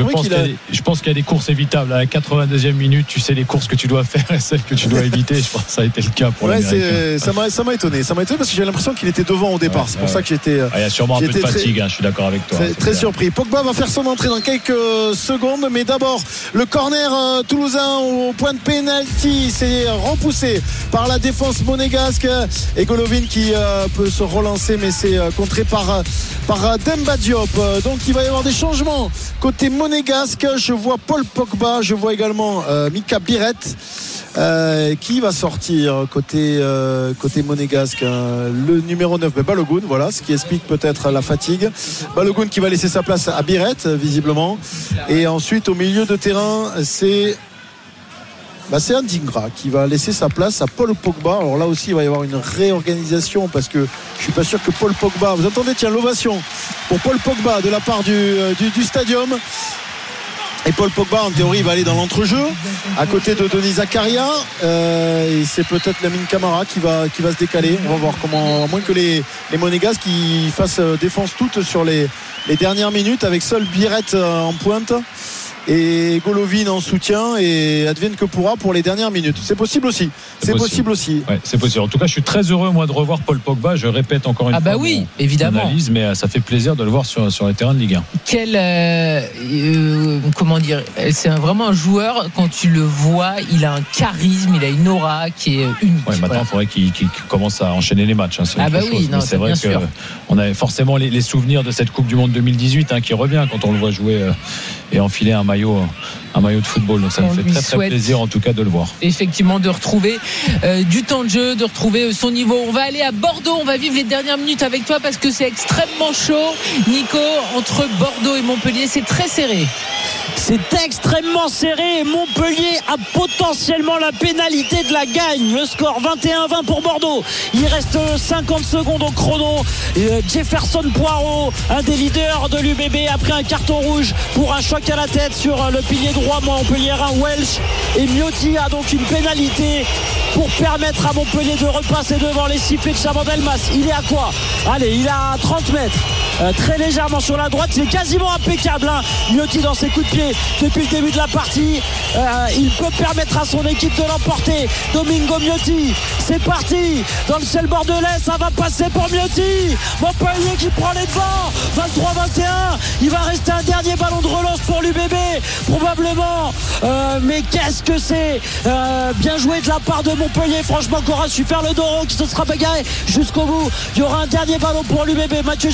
Je pense qu'il y a des courses évitables. À la 82e minute, tu sais les courses que tu dois faire et celles que tu dois éviter. Je pense que ça a été le cas pour l'Américain. Ça m'a étonné parce que j'ai l'impression qu'il était devant au départ. C'est pour ça que j'étais. Il y a sûrement un peu de fatigue, je suis d'accord avec toi. Très surpris. Pogba va faire son entrée dans quelques secondes, mais d'abord le corner toulousain au point de pénalty. C'est repoussé par la défense monégasque, et Golovin qui peut se relancer, mais c'est contré par Demba Diop. Donc il va y avoir des changements côté monégasque. Je vois Paul Pogba, je vois également Mika Biret qui va sortir côté monégasque, le numéro 9, Balogun, voilà, ce qui explique peut-être la fatigue. Balogun qui va laisser sa place à Biret visiblement, et ensuite au milieu de terrain c'est Adingra qui va laisser sa place à Paul Pogba. Alors là aussi il va y avoir une réorganisation, parce que je suis pas sûr que Paul Pogba, vous entendez, tiens, l'ovation pour Paul Pogba de la part du stadium. Et Paul Pogba, en théorie, va aller dans l'entrejeu à côté de Denis Zakaria, et c'est peut-être Lamine Camara qui va se décaler. On va voir comment, à moins que les Monégasques qui fassent défense toute sur les dernières minutes, avec seul Biret en pointe et Golovin en soutien, et advienne que pourra pour les dernières minutes. C'est possible aussi. C'est possible aussi. Ouais, c'est possible. En tout cas, je suis très heureux, moi, de revoir Paul Pogba. Je répète encore une fois oui, évidemment. Analyse, mais ça fait plaisir de le voir sur les terrains de Ligue 1. Comment dire, c'est vraiment un joueur, quand tu le vois, il a un charisme, il a une aura qui est unique. Ouais, maintenant, il faudrait qu'il commence à enchaîner les matchs. C'est c'est vrai qu'on avait forcément les souvenirs de cette Coupe du Monde 2018 qui revient quand on le voit jouer et enfiler un maillot de football. Donc ça me fait très très plaisir en tout cas de le voir. Effectivement, de retrouver du temps de jeu, de retrouver son niveau. On va aller à Bordeaux, on va vivre les dernières minutes avec toi parce que c'est extrêmement chaud. Nico, entre Bordeaux et Montpellier, c'est très serré. C'est extrêmement serré, et Montpellier a potentiellement la pénalité de la gagne. Le score 21-20 pour Bordeaux. Il reste 50 secondes au chrono. Jefferson Poirot, un des leaders de l'UBB, a pris un carton rouge pour un choc à la tête sur le pilier droit montpelliérain Welsh, et Miotti a donc une pénalité pour permettre à Montpellier de repasser devant les sifflets de Chabandelmas. Il est à quoi? Allez, il est à 30 mètres, très légèrement sur la droite. Il est quasiment impeccable, Miotti, dans ses coups de pied depuis le début de la partie. Il peut permettre à son équipe de l'emporter. Domingo Miotti, c'est parti dans le ciel bordelais, ça va passer pour Miotti. Montpellier qui prend les devants, 23-21. Il va rester un dernier ballon de relance pour l'UBB probablement, mais qu'est-ce que c'est bien joué de la part de Montpellier. Franchement, qu'aura su faire le Doro, qui se sera bagarré jusqu'au bout. Il y aura un dernier ballon pour l'UBB. Mathieu Jalibert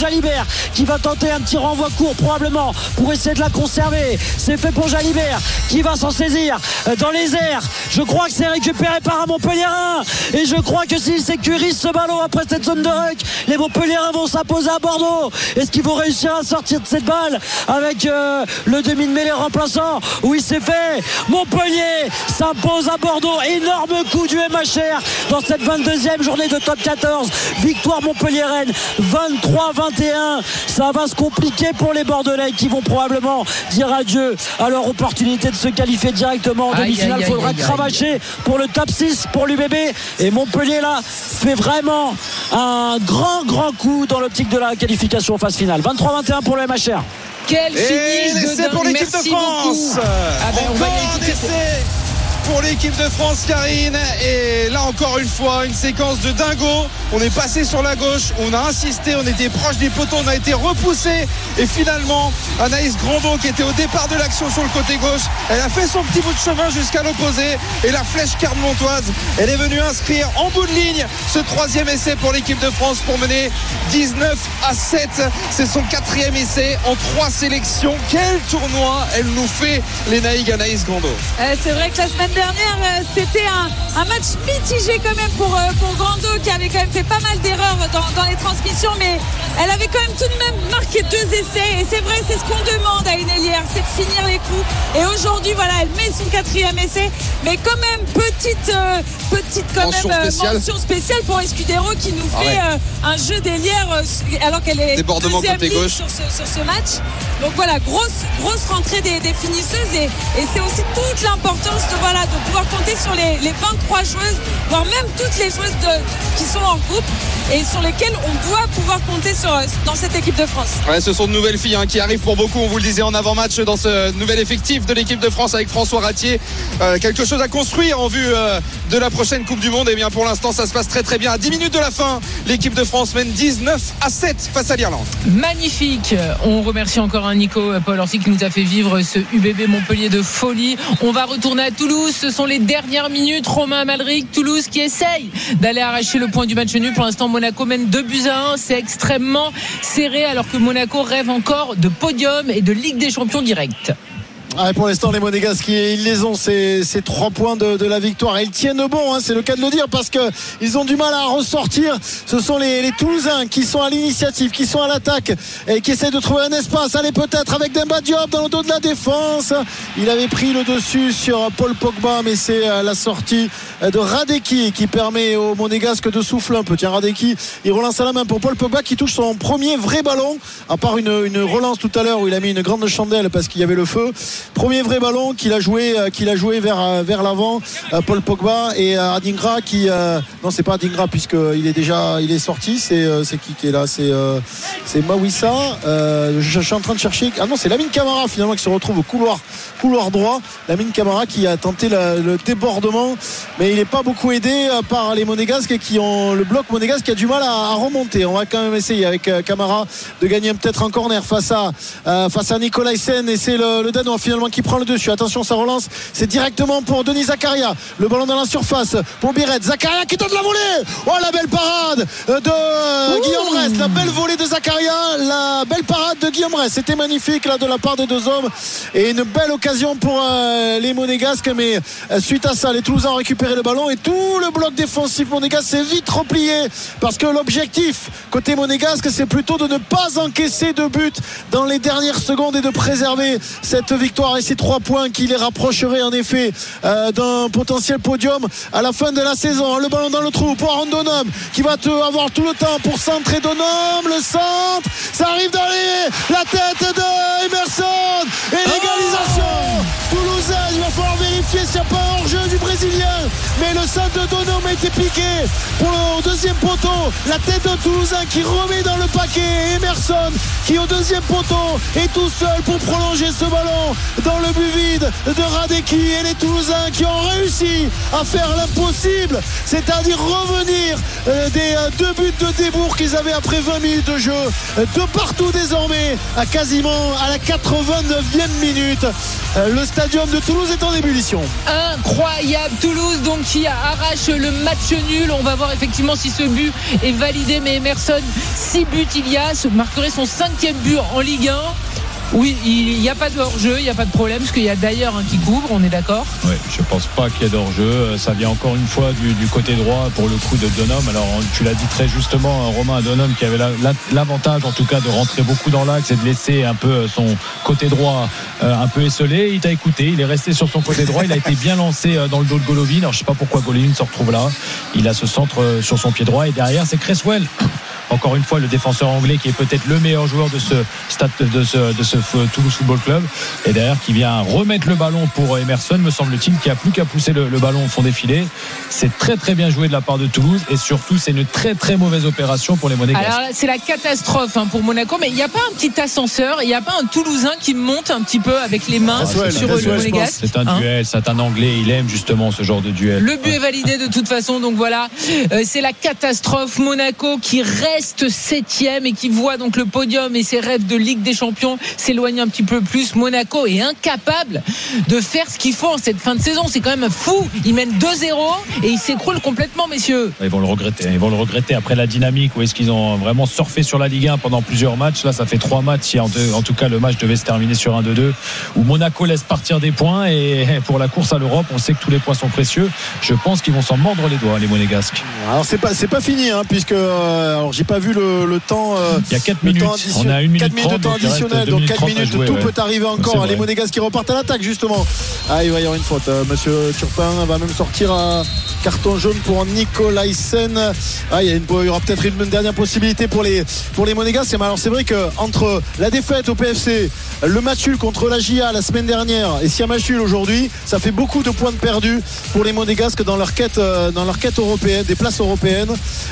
qui va tenter un petit renvoi court probablement pour essayer de la conserver. C'est fait pour Jalibert qui va s'en saisir dans les airs. Je crois que c'est récupéré par un Montpellierin et je crois que s'il sécurise ce ballon après cette zone de ruck, les Montpellierins vont s'imposer à Bordeaux. Est-ce qu'ils vont réussir à sortir de cette balle avec le demi de mêlée remplaçant? Oui, c'est fait. Montpellier s'impose à Bordeaux. Énorme coup du MHR dans cette 22e journée de top 14. Victoire montpelliéraine 23-21. Ça va se compliquer pour les Bordelais qui vont probablement dire adieu à leur opportunité de se qualifier directement en demi-finale. Il faudra cravacher pour le top 6 pour l'UBB. Et Montpellier là fait vraiment un grand coup dans l'optique de la qualification en phase finale. 23-21 pour le MHR. Quel finish de pour l'équipe de France. Encore un essai pour l'équipe de France, Karine, et là encore une fois une séquence de dingo. On est passé sur la gauche, on a insisté, on était proche des poteaux, on a été repoussé et finalement Anaïs Grandon qui était au départ de l'action sur le côté gauche, elle a fait son petit bout de chemin jusqu'à l'opposé et la flèche carmontoise, elle est venue inscrire en bout de ligne ce 3e essai pour l'équipe de France pour mener 19-7. C'est son 4e essai en 3 sélections. Quel tournoi elle nous fait, les Naïg Anaïs Grandon. C'est vrai que la semaine dernière c'était un match mitigé quand même pour Grando qui avait quand même fait pas mal d'erreurs dans les transmissions, mais elle avait quand même tout de même marqué 2 essais et c'est vrai, c'est ce qu'on demande à une ailière, c'est de finir les coups. Et aujourd'hui voilà, elle met son 4e essai, mais quand même petite mention spéciale pour Escudero qui nous fait un jeu d'ailière alors qu'elle est débordement côté gauche sur ce match. Donc voilà, grosse rentrée des finisseuses et c'est aussi toute l'importance de pouvoir compter sur les 23 joueuses, voire même toutes les joueuses qui sont en groupe et sur lesquelles on doit pouvoir compter dans cette équipe de France. Ouais, ce sont de nouvelles filles qui arrivent pour beaucoup, on vous le disait en avant-match, dans ce nouvel effectif de l'équipe de France avec François Ratier. Quelque chose à construire en vue de la prochaine Coupe du Monde. Et bien pour l'instant ça se passe très très bien. À 10 minutes de la fin, l'équipe de France mène 19-7 face à l'Irlande. Magnifique. On remercie encore Nico Paul Orsi qui nous a fait vivre ce UBB Montpellier de folie. On va retourner à Toulouse. Ce sont les dernières minutes. Romain Amalric, Toulouse qui essaye d'aller arracher le point du match nul. Pour l'instant, Monaco mène 2-1. C'est extrêmement serré alors que Monaco rêve encore de podium et de Ligue des Champions directe. Pour l'instant, les Monégasques, ils les ont ces 3 points de la victoire. Et ils tiennent bon, c'est le cas de le dire, parce qu'ils ont du mal à ressortir. Ce sont les Toulousains qui sont à l'initiative, qui sont à l'attaque et qui essaient de trouver un espace. Allez, peut-être avec Demba Diop dans le dos de la défense. Il avait pris le dessus sur Paul Pogba, mais c'est la sortie de Radecki qui permet aux Monégasques de souffler un peu. Tiens, Radecki, il relance à la main pour Paul Pogba qui touche son premier vrai ballon, à part une relance tout à l'heure où il a mis une grande chandelle parce qu'il y avait le feu. Premier vrai ballon qu'il a joué vers l'avant, Paul Pogba, et Adingra qui non, c'est pas Adingra puisqu'il est sorti. C'est qui est là, c'est Mawissa. Je suis en train de chercher. Ah non, c'est Lamine Camara finalement qui se retrouve au couloir droit. Lamine Camara qui a tenté le débordement, mais il n'est pas beaucoup aidé par les Monégasques qui ont le bloc monégasque qui a du mal à remonter. On va quand même essayer avec Camara de gagner peut-être un corner face à Nicolaisen, et c'est le Danois finalement qui prend le dessus. Attention, ça relance, c'est directement pour Denis Zakaria, le ballon dans la surface pour Biret. Zakaria qui tente la volée. Oh, la belle parade de Guillaume Rest, la belle volée de Zakaria, la belle parade de Guillaume Rest, c'était magnifique là de la part des 2 hommes et une belle occasion pour les Monégasques, mais suite à ça les Toulousains ont récupéré le ballon et tout le bloc défensif monégasque s'est vite replié, parce que l'objectif côté monégasque c'est plutôt de ne pas encaisser de but dans les dernières secondes et de préserver cette victoire et ces 3 points qui les rapprocheraient en effet d'un potentiel podium à la fin de la saison. Le ballon dans le trou pour Aaron Donham qui va avoir tout le temps pour centrer. Donham, le centre, ça arrive dans la tête de Emerson et l'égalisation toulousaine. Il va falloir vérifier s'il n'y a pas un hors-jeu du Brésilien, mais le centre de Donham a été piqué pour le 2e poteau. La tête de Toulousain qui remet dans le paquet, Emerson qui au 2e poteau est tout seul pour prolonger ce ballon dans le but vide de Radecki, et les Toulousains qui ont réussi à faire l'impossible, c'est-à-dire revenir des 2 buts de Débourg qu'ils avaient après 20 minutes de jeu de partout désormais à quasiment à la 89e minute. Le stadium de Toulouse est en ébullition. Incroyable. incroyable. Toulouse donc qui arrache le match nul. On va voir effectivement si ce but est validé, mais Emerson, 6 buts il y a, marquerait son 5e but en Ligue 1. Oui, il n'y a pas de hors-jeu, il n'y a pas de problème, parce qu'il y a d'ailleurs un qui couvre, on est d'accord ? Oui, je ne pense pas qu'il y ait d'hors-jeu. Ça vient encore une fois du côté droit pour le coup de Donhomme. Alors, tu l'as dit très justement, Romain, Donhomme qui avait l'avantage en tout cas de rentrer beaucoup dans l'axe et de laisser un peu son côté droit un peu esselé. Il t'a écouté, il est resté sur son côté droit. Il a été bien lancé dans le dos de Golovin. Alors, je ne sais pas pourquoi Golovin se retrouve là. Il a ce centre sur son pied droit et derrière, c'est Cresswell. Encore une fois, le défenseur anglais qui est peut-être le meilleur joueur de ce stade, de ce Toulouse Football Club, et derrière qui vient remettre le ballon pour Emerson, me semble-t-il, qui a plus qu'à pousser le ballon au fond des filets. C'est très très bien joué de la part de Toulouse, et surtout c'est une très très mauvaise opération pour les Monégasques. Alors c'est la catastrophe pour Monaco, mais il n'y a pas un petit ascenseur, il n'y a pas un Toulousain qui monte un petit peu avec les mains sur le Monégasque. C'est un duel, c'est un Anglais, il aime justement ce genre de duel. Le but est validé de toute façon, donc voilà, c'est la catastrophe. Monaco qui reste 7e et qui voit donc le podium et ses rêves de Ligue des Champions s'éloigner un petit peu plus. Monaco est incapable de faire ce qu'il faut en cette fin de saison, c'est quand même fou. Ils mènent 2-0 et ils s'écroulent complètement, messieurs. Ils vont le regretter après la dynamique où est-ce qu'ils ont vraiment surfé sur la Ligue 1 pendant plusieurs matchs. Là ça fait 3 matchs, si en tout cas le match devait se terminer sur 1-2 où Monaco laisse partir des points, et pour la course à l'Europe on sait que tous les points sont précieux. Je pense qu'ils vont s'en mordre les doigts, les Monégasques. Alors c'est pas fini puisque alors j'ai pas vu le temps. Il y a 4 minutes. On a 1 minute 4 minutes de temps additionnel, donc 4 minutes, tout peut arriver encore. Les Monégasques qui repartent à l'attaque justement. Il va y avoir une faute. Monsieur Turpin va même sortir un carton jaune pour Nicolaisen. Il y aura peut-être une dernière possibilité pour les Monégasques. Mais alors c'est vrai que entre la défaite au PFC, le match nul contre la GIA la semaine dernière et s'il y a match nul aujourd'hui, ça fait beaucoup de points de perdus pour les Monégasques dans leur quête européenne, des places européennes.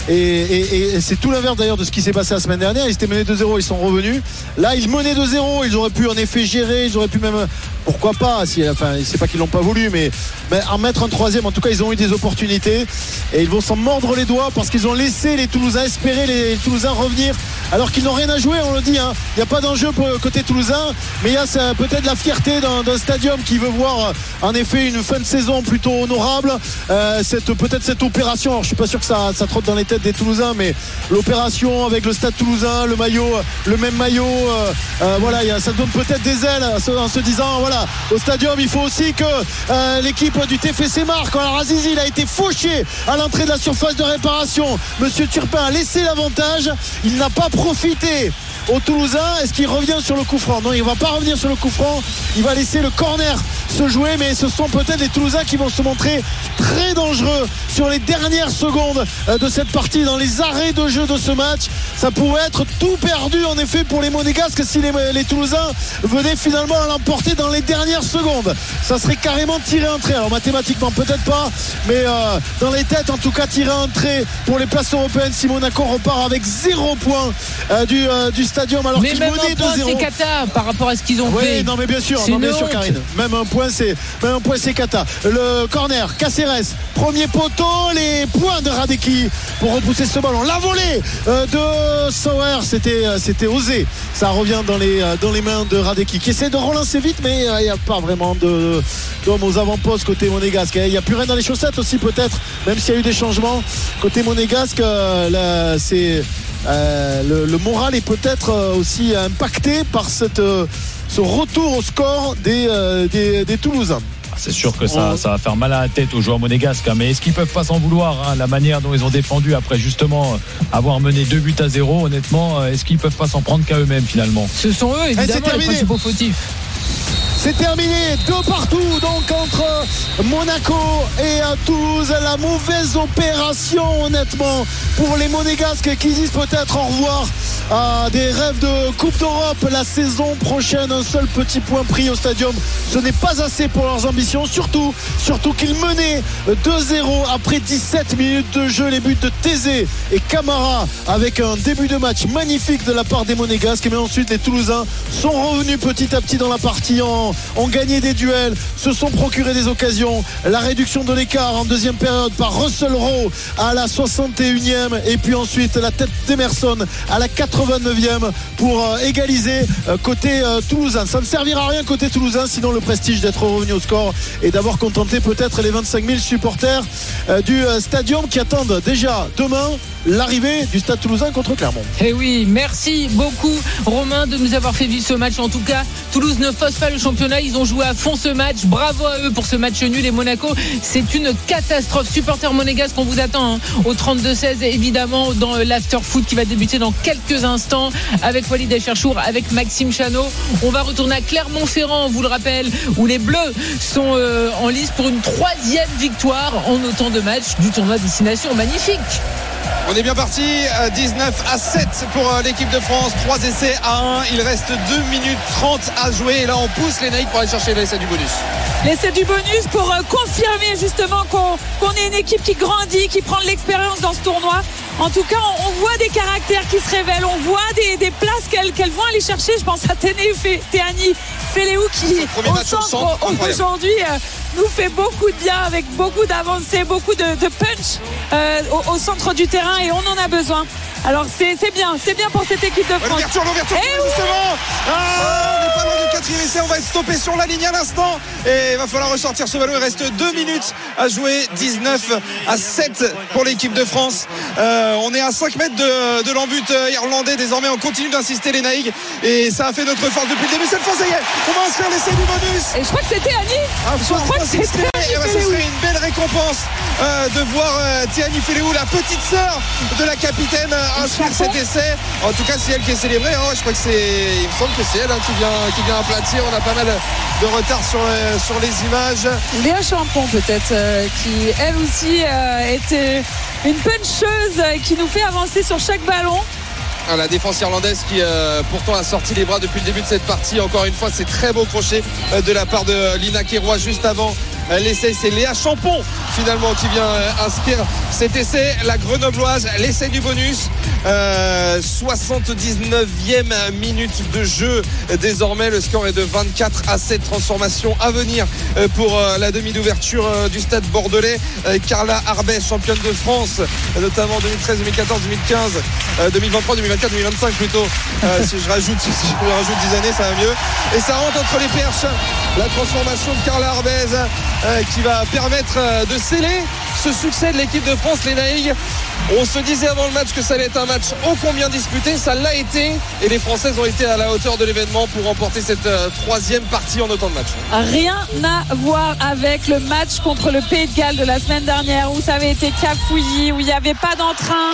Et c'est tout l'inverse d'ailleurs de ce qui s'est passé la semaine dernière. Ils étaient menés 2-0, ils sont revenus. Là ils menaient 2-0, ils auraient pu en effet gérer, ils auraient pu même, pourquoi pas, c'est pas qu'ils l'ont pas voulu, mais en mettre un troisième. En tout cas ils ont eu des opportunités et ils vont s'en mordre les doigts parce qu'ils ont laissé les Toulousains espérer les Toulousains revenir alors qu'ils n'ont rien à jouer, on le dit, il n'y a pas d'enjeu côté toulousain, mais il y a peut-être la fierté d'un stadium qui veut voir en effet une fin de saison plutôt honorable. Peut-être cette opération, alors je suis pas sûr que ça trotte dans les têtes des Toulousains, mais l'opération avec le stade toulousain, le même maillot, ça donne peut-être des ailes en se disant voilà, au stadium il faut aussi que l'équipe du TFC marque. Alors Azizi, il a été fauché à l'entrée de la surface de réparation. Monsieur Turpin a laissé l'avantage, il n'a pas profité aux Toulousains. Est-ce qu'il revient sur le coup franc? Non, il ne va pas revenir sur le coup franc, il va laisser le corner se jouer, mais ce sont peut-être les Toulousains qui vont se montrer très dangereux sur les dernières secondes de cette partie, dans les arrêts de jeu de ce match. Ça pourrait être tout perdu en effet pour les Monégasques si les Toulousains venaient finalement à l'emporter dans les dernières secondes. Ça serait carrément tiré un trait, alors mathématiquement peut-être pas, mais dans les têtes en tout cas tiré un trait pour les places européennes si Monaco repart avec 0 point du stadium alors qu'ils menaient 2-0. C'est cata par rapport à ce qu'ils ont fait. Oui, non mais bien sûr, Karine, même un point c'est cata. Le corner, Caceres, premier poteau, les points de Radecki pour repousser ce ballon. La volée de Sauer, c'était osé. Ça revient dans les mains de Radecki qui essaie de relancer vite, mais il n'y a pas vraiment d'homme aux avant-postes côté monégasque. Il n'y a plus rien dans les chaussettes aussi peut-être, même s'il y a eu des changements côté monégasque. C'est le moral est peut-être aussi impacté par ce retour au score des Toulousains. C'est sûr que ça va faire mal à la tête aux joueurs monégasques, mais est-ce qu'ils peuvent pas s'en vouloir, la manière dont ils ont défendu après justement avoir mené 2-0, honnêtement, est-ce qu'ils peuvent pas s'en prendre qu'à eux-mêmes finalement? Ce sont eux évidemment les principaux fautifs. C'est terminé, 2-2 donc entre Monaco et Toulouse. La mauvaise opération honnêtement pour les Monégasques qui disent peut-être au revoir à des rêves de Coupe d'Europe la saison prochaine. Un seul petit point pris au stadium, ce n'est pas assez pour leurs ambitions, surtout qu'ils menaient 2-0 après 17 minutes de jeu. Les buts de Thésée et Camara avec un début de match magnifique de la part des Monégasques, mais ensuite les Toulousains sont revenus petit à petit dans la partie, ont gagné des duels, se sont procuré des occasions. La réduction de l'écart en deuxième période par Russell Rowe à la 61e, et puis ensuite la tête d'Emerson à la 80e. 89e pour égaliser côté toulousain. Ça ne servira à rien côté toulousain, sinon le prestige d'être revenu au score et d'avoir contenté peut-être les 25 000 supporters du Stadium qui attendent déjà demain l'arrivée du Stade Toulousain contre Clermont. Et oui, merci beaucoup Romain de nous avoir fait vivre ce match. En tout cas, Toulouse ne fausse pas le championnat, ils ont joué à fond ce match, bravo à eux pour ce match nul. Et Monaco, c'est une catastrophe. Supporter monégasque, on vous attend au 32-16 évidemment dans l'after foot qui va débuter dans quelques instants avec Walid Acharchour, avec Maxime Chanot. On va retourner à Clermont-Ferrand, on vous le rappelle, où les Bleus sont en lice pour une 3e victoire en autant de matchs du tournoi Destination. Magnifique. On est bien parti, 19-7 pour l'équipe de France, 3 essais à 1, il reste 2 minutes 30 à jouer et là on pousse les Naïcs pour aller chercher l'essai du bonus. L'essai du bonus pour confirmer justement qu'on est une équipe qui grandit, qui prend de l'expérience dans ce tournoi. En tout cas, on voit des caractères qui se révèlent, on voit des places qu'elles vont aller chercher. Je pense à Teani Feleou qui au centre aujourd'hui nous fait beaucoup de bien avec beaucoup d'avancées, beaucoup de punch au centre du terrain et on en a besoin. Alors c'est bien pour cette équipe de France. L'ouverture justement. On n'est pas loin du 4e essai, on va être stoppé sur la ligne à l'instant et il va falloir ressortir ce ballon. Il reste 2 minutes à jouer, 19-7 pour l'équipe de France. On est à 5 mètres de l'embut irlandais. Désormais on continue d'insister les Naïgs et ça a fait notre force depuis le début. Cette fois ça y est, on va inscrire l'essai du bonus. Et je crois que c'était Annie. Je crois que c'était Annie. Ce serait une belle récompense de voir Teani Feleou, la petite sœur de la capitaine, inscrire cet essai. En tout cas c'est elle qui est célébrée. Je crois que il me semble que c'est elle qui vient aplatir. On a pas mal de retard sur les images. Léa Champon peut-être qui elle aussi était une puncheuse qui nous fait avancer sur chaque ballon. La défense irlandaise qui pourtant a sorti les bras depuis le début de cette partie. Encore une fois, c'est très beau crochet de la part de Lina Kérois juste avant l'essai. C'est Léa Champon finalement qui vient inscrire cet essai. La Grenobloise, l'essai du bonus. 79e minute de jeu. Désormais, le score est de 24-7. Transformation à venir pour la demi d'ouverture du stade bordelais. Carla Arbès, championne de France, notamment 2013, 2014, 2015, 2023, 2024, 2025 plutôt. Si je rajoute 10 années, ça va mieux. Et ça rentre entre les perches. La transformation de Carla Arbès qui va permettre de sceller ce succès de l'équipe de France, les Naïgs. On se disait avant le match que ça allait être un match ô combien disputé, ça l'a été et les Françaises ont été à la hauteur de l'événement pour remporter cette 3e partie en autant de matchs. Rien à voir avec le match contre le Pays de Galles de la semaine dernière où ça avait été cafouillis, où il n'y avait pas d'entrain,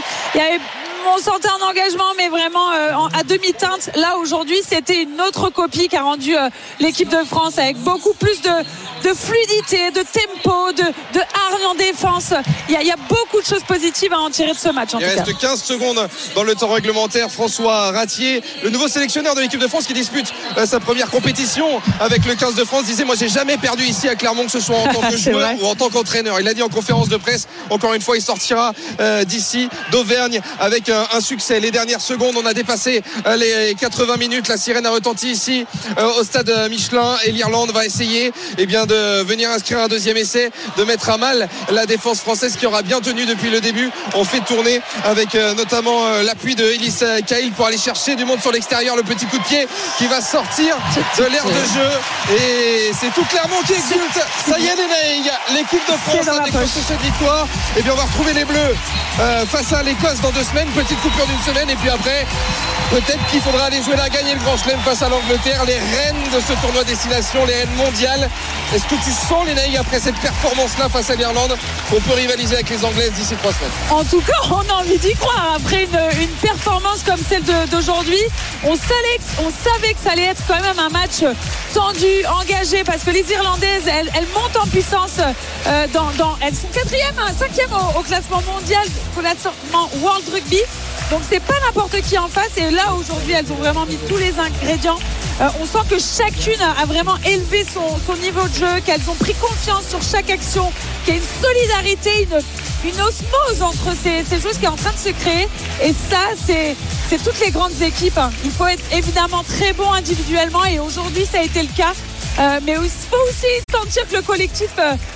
on sentait un engagement mais vraiment à demi-teinte. Là aujourd'hui c'était une autre copie qui a rendu l'équipe de France avec beaucoup plus de fluidité, de tempo, de hargne en défense. Il y a beaucoup de choses positives à en tirer de ce match. Il reste 15 secondes dans le temps réglementaire. François Ratier, le nouveau sélectionneur de l'équipe de France qui dispute sa première compétition avec le 15 de France, disait moi j'ai jamais perdu ici à Clermont, que ce soit en tant que joueur ou en tant qu'entraîneur. Il l'a dit en conférence de presse. Encore une fois il sortira d'ici d'Auvergne avec un succès. Les dernières secondes, on a dépassé les 80 minutes. La sirène a retenti ici au stade Michelin et l'Irlande va essayer de venir inscrire un 2e essai, de mettre à mal la défense française qui aura bien tenu depuis le début. On fait tourner avec notamment l'appui de Elise Cahill pour aller chercher du monde sur l'extérieur. Le petit coup de pied qui va sortir de l'aire de jeu et c'est tout Clermont qui exulte. Ça y est les Naïgs, l'équipe de France a décroché cette victoire. Et bien on va retrouver les Bleus face à l'Écosse dans 2 semaines. Petite coupure d'1 semaine et puis après peut-être qu'il faudra aller jouer la gagner le Grand Chelem face à l'Angleterre, les reines de ce tournoi destination, les reines mondiales. Est-ce que tu sens les Naïgs après cette performance-là face à l'Irlande? On peut rivaliser avec les Anglaises d'ici 3 semaines. En tout cas, on a envie d'y croire. Après une performance comme celle d'aujourd'hui, on savait que ça allait être quand même un match tendu, engagé, parce que les Irlandaises, elles montent en puissance. Elles sont 5e au classement mondial, au classement World Rugby. Donc c'est pas n'importe qui en face. Et là aujourd'hui, elles ont vraiment mis tous les ingrédients. On sent que chacune a vraiment élevé son niveau de jeu, qu'elles ont pris confiance sur chaque action, qu'il y a une solidarité, une osmose entre ces joueuses qui est en train de se créer. Et ça, c'est toutes les grandes équipes. Il faut être évidemment très bon individuellement et aujourd'hui, ça a été le cas. Mais il faut aussi sentir que le collectif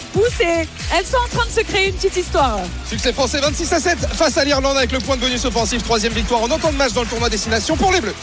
pousse et elles sont en train de se créer une petite histoire. Succès français 26-7 face à l'Irlande avec le point de bonus offensif. 3e victoire en autant de matchs dans le tournoi Destination pour les Bleus.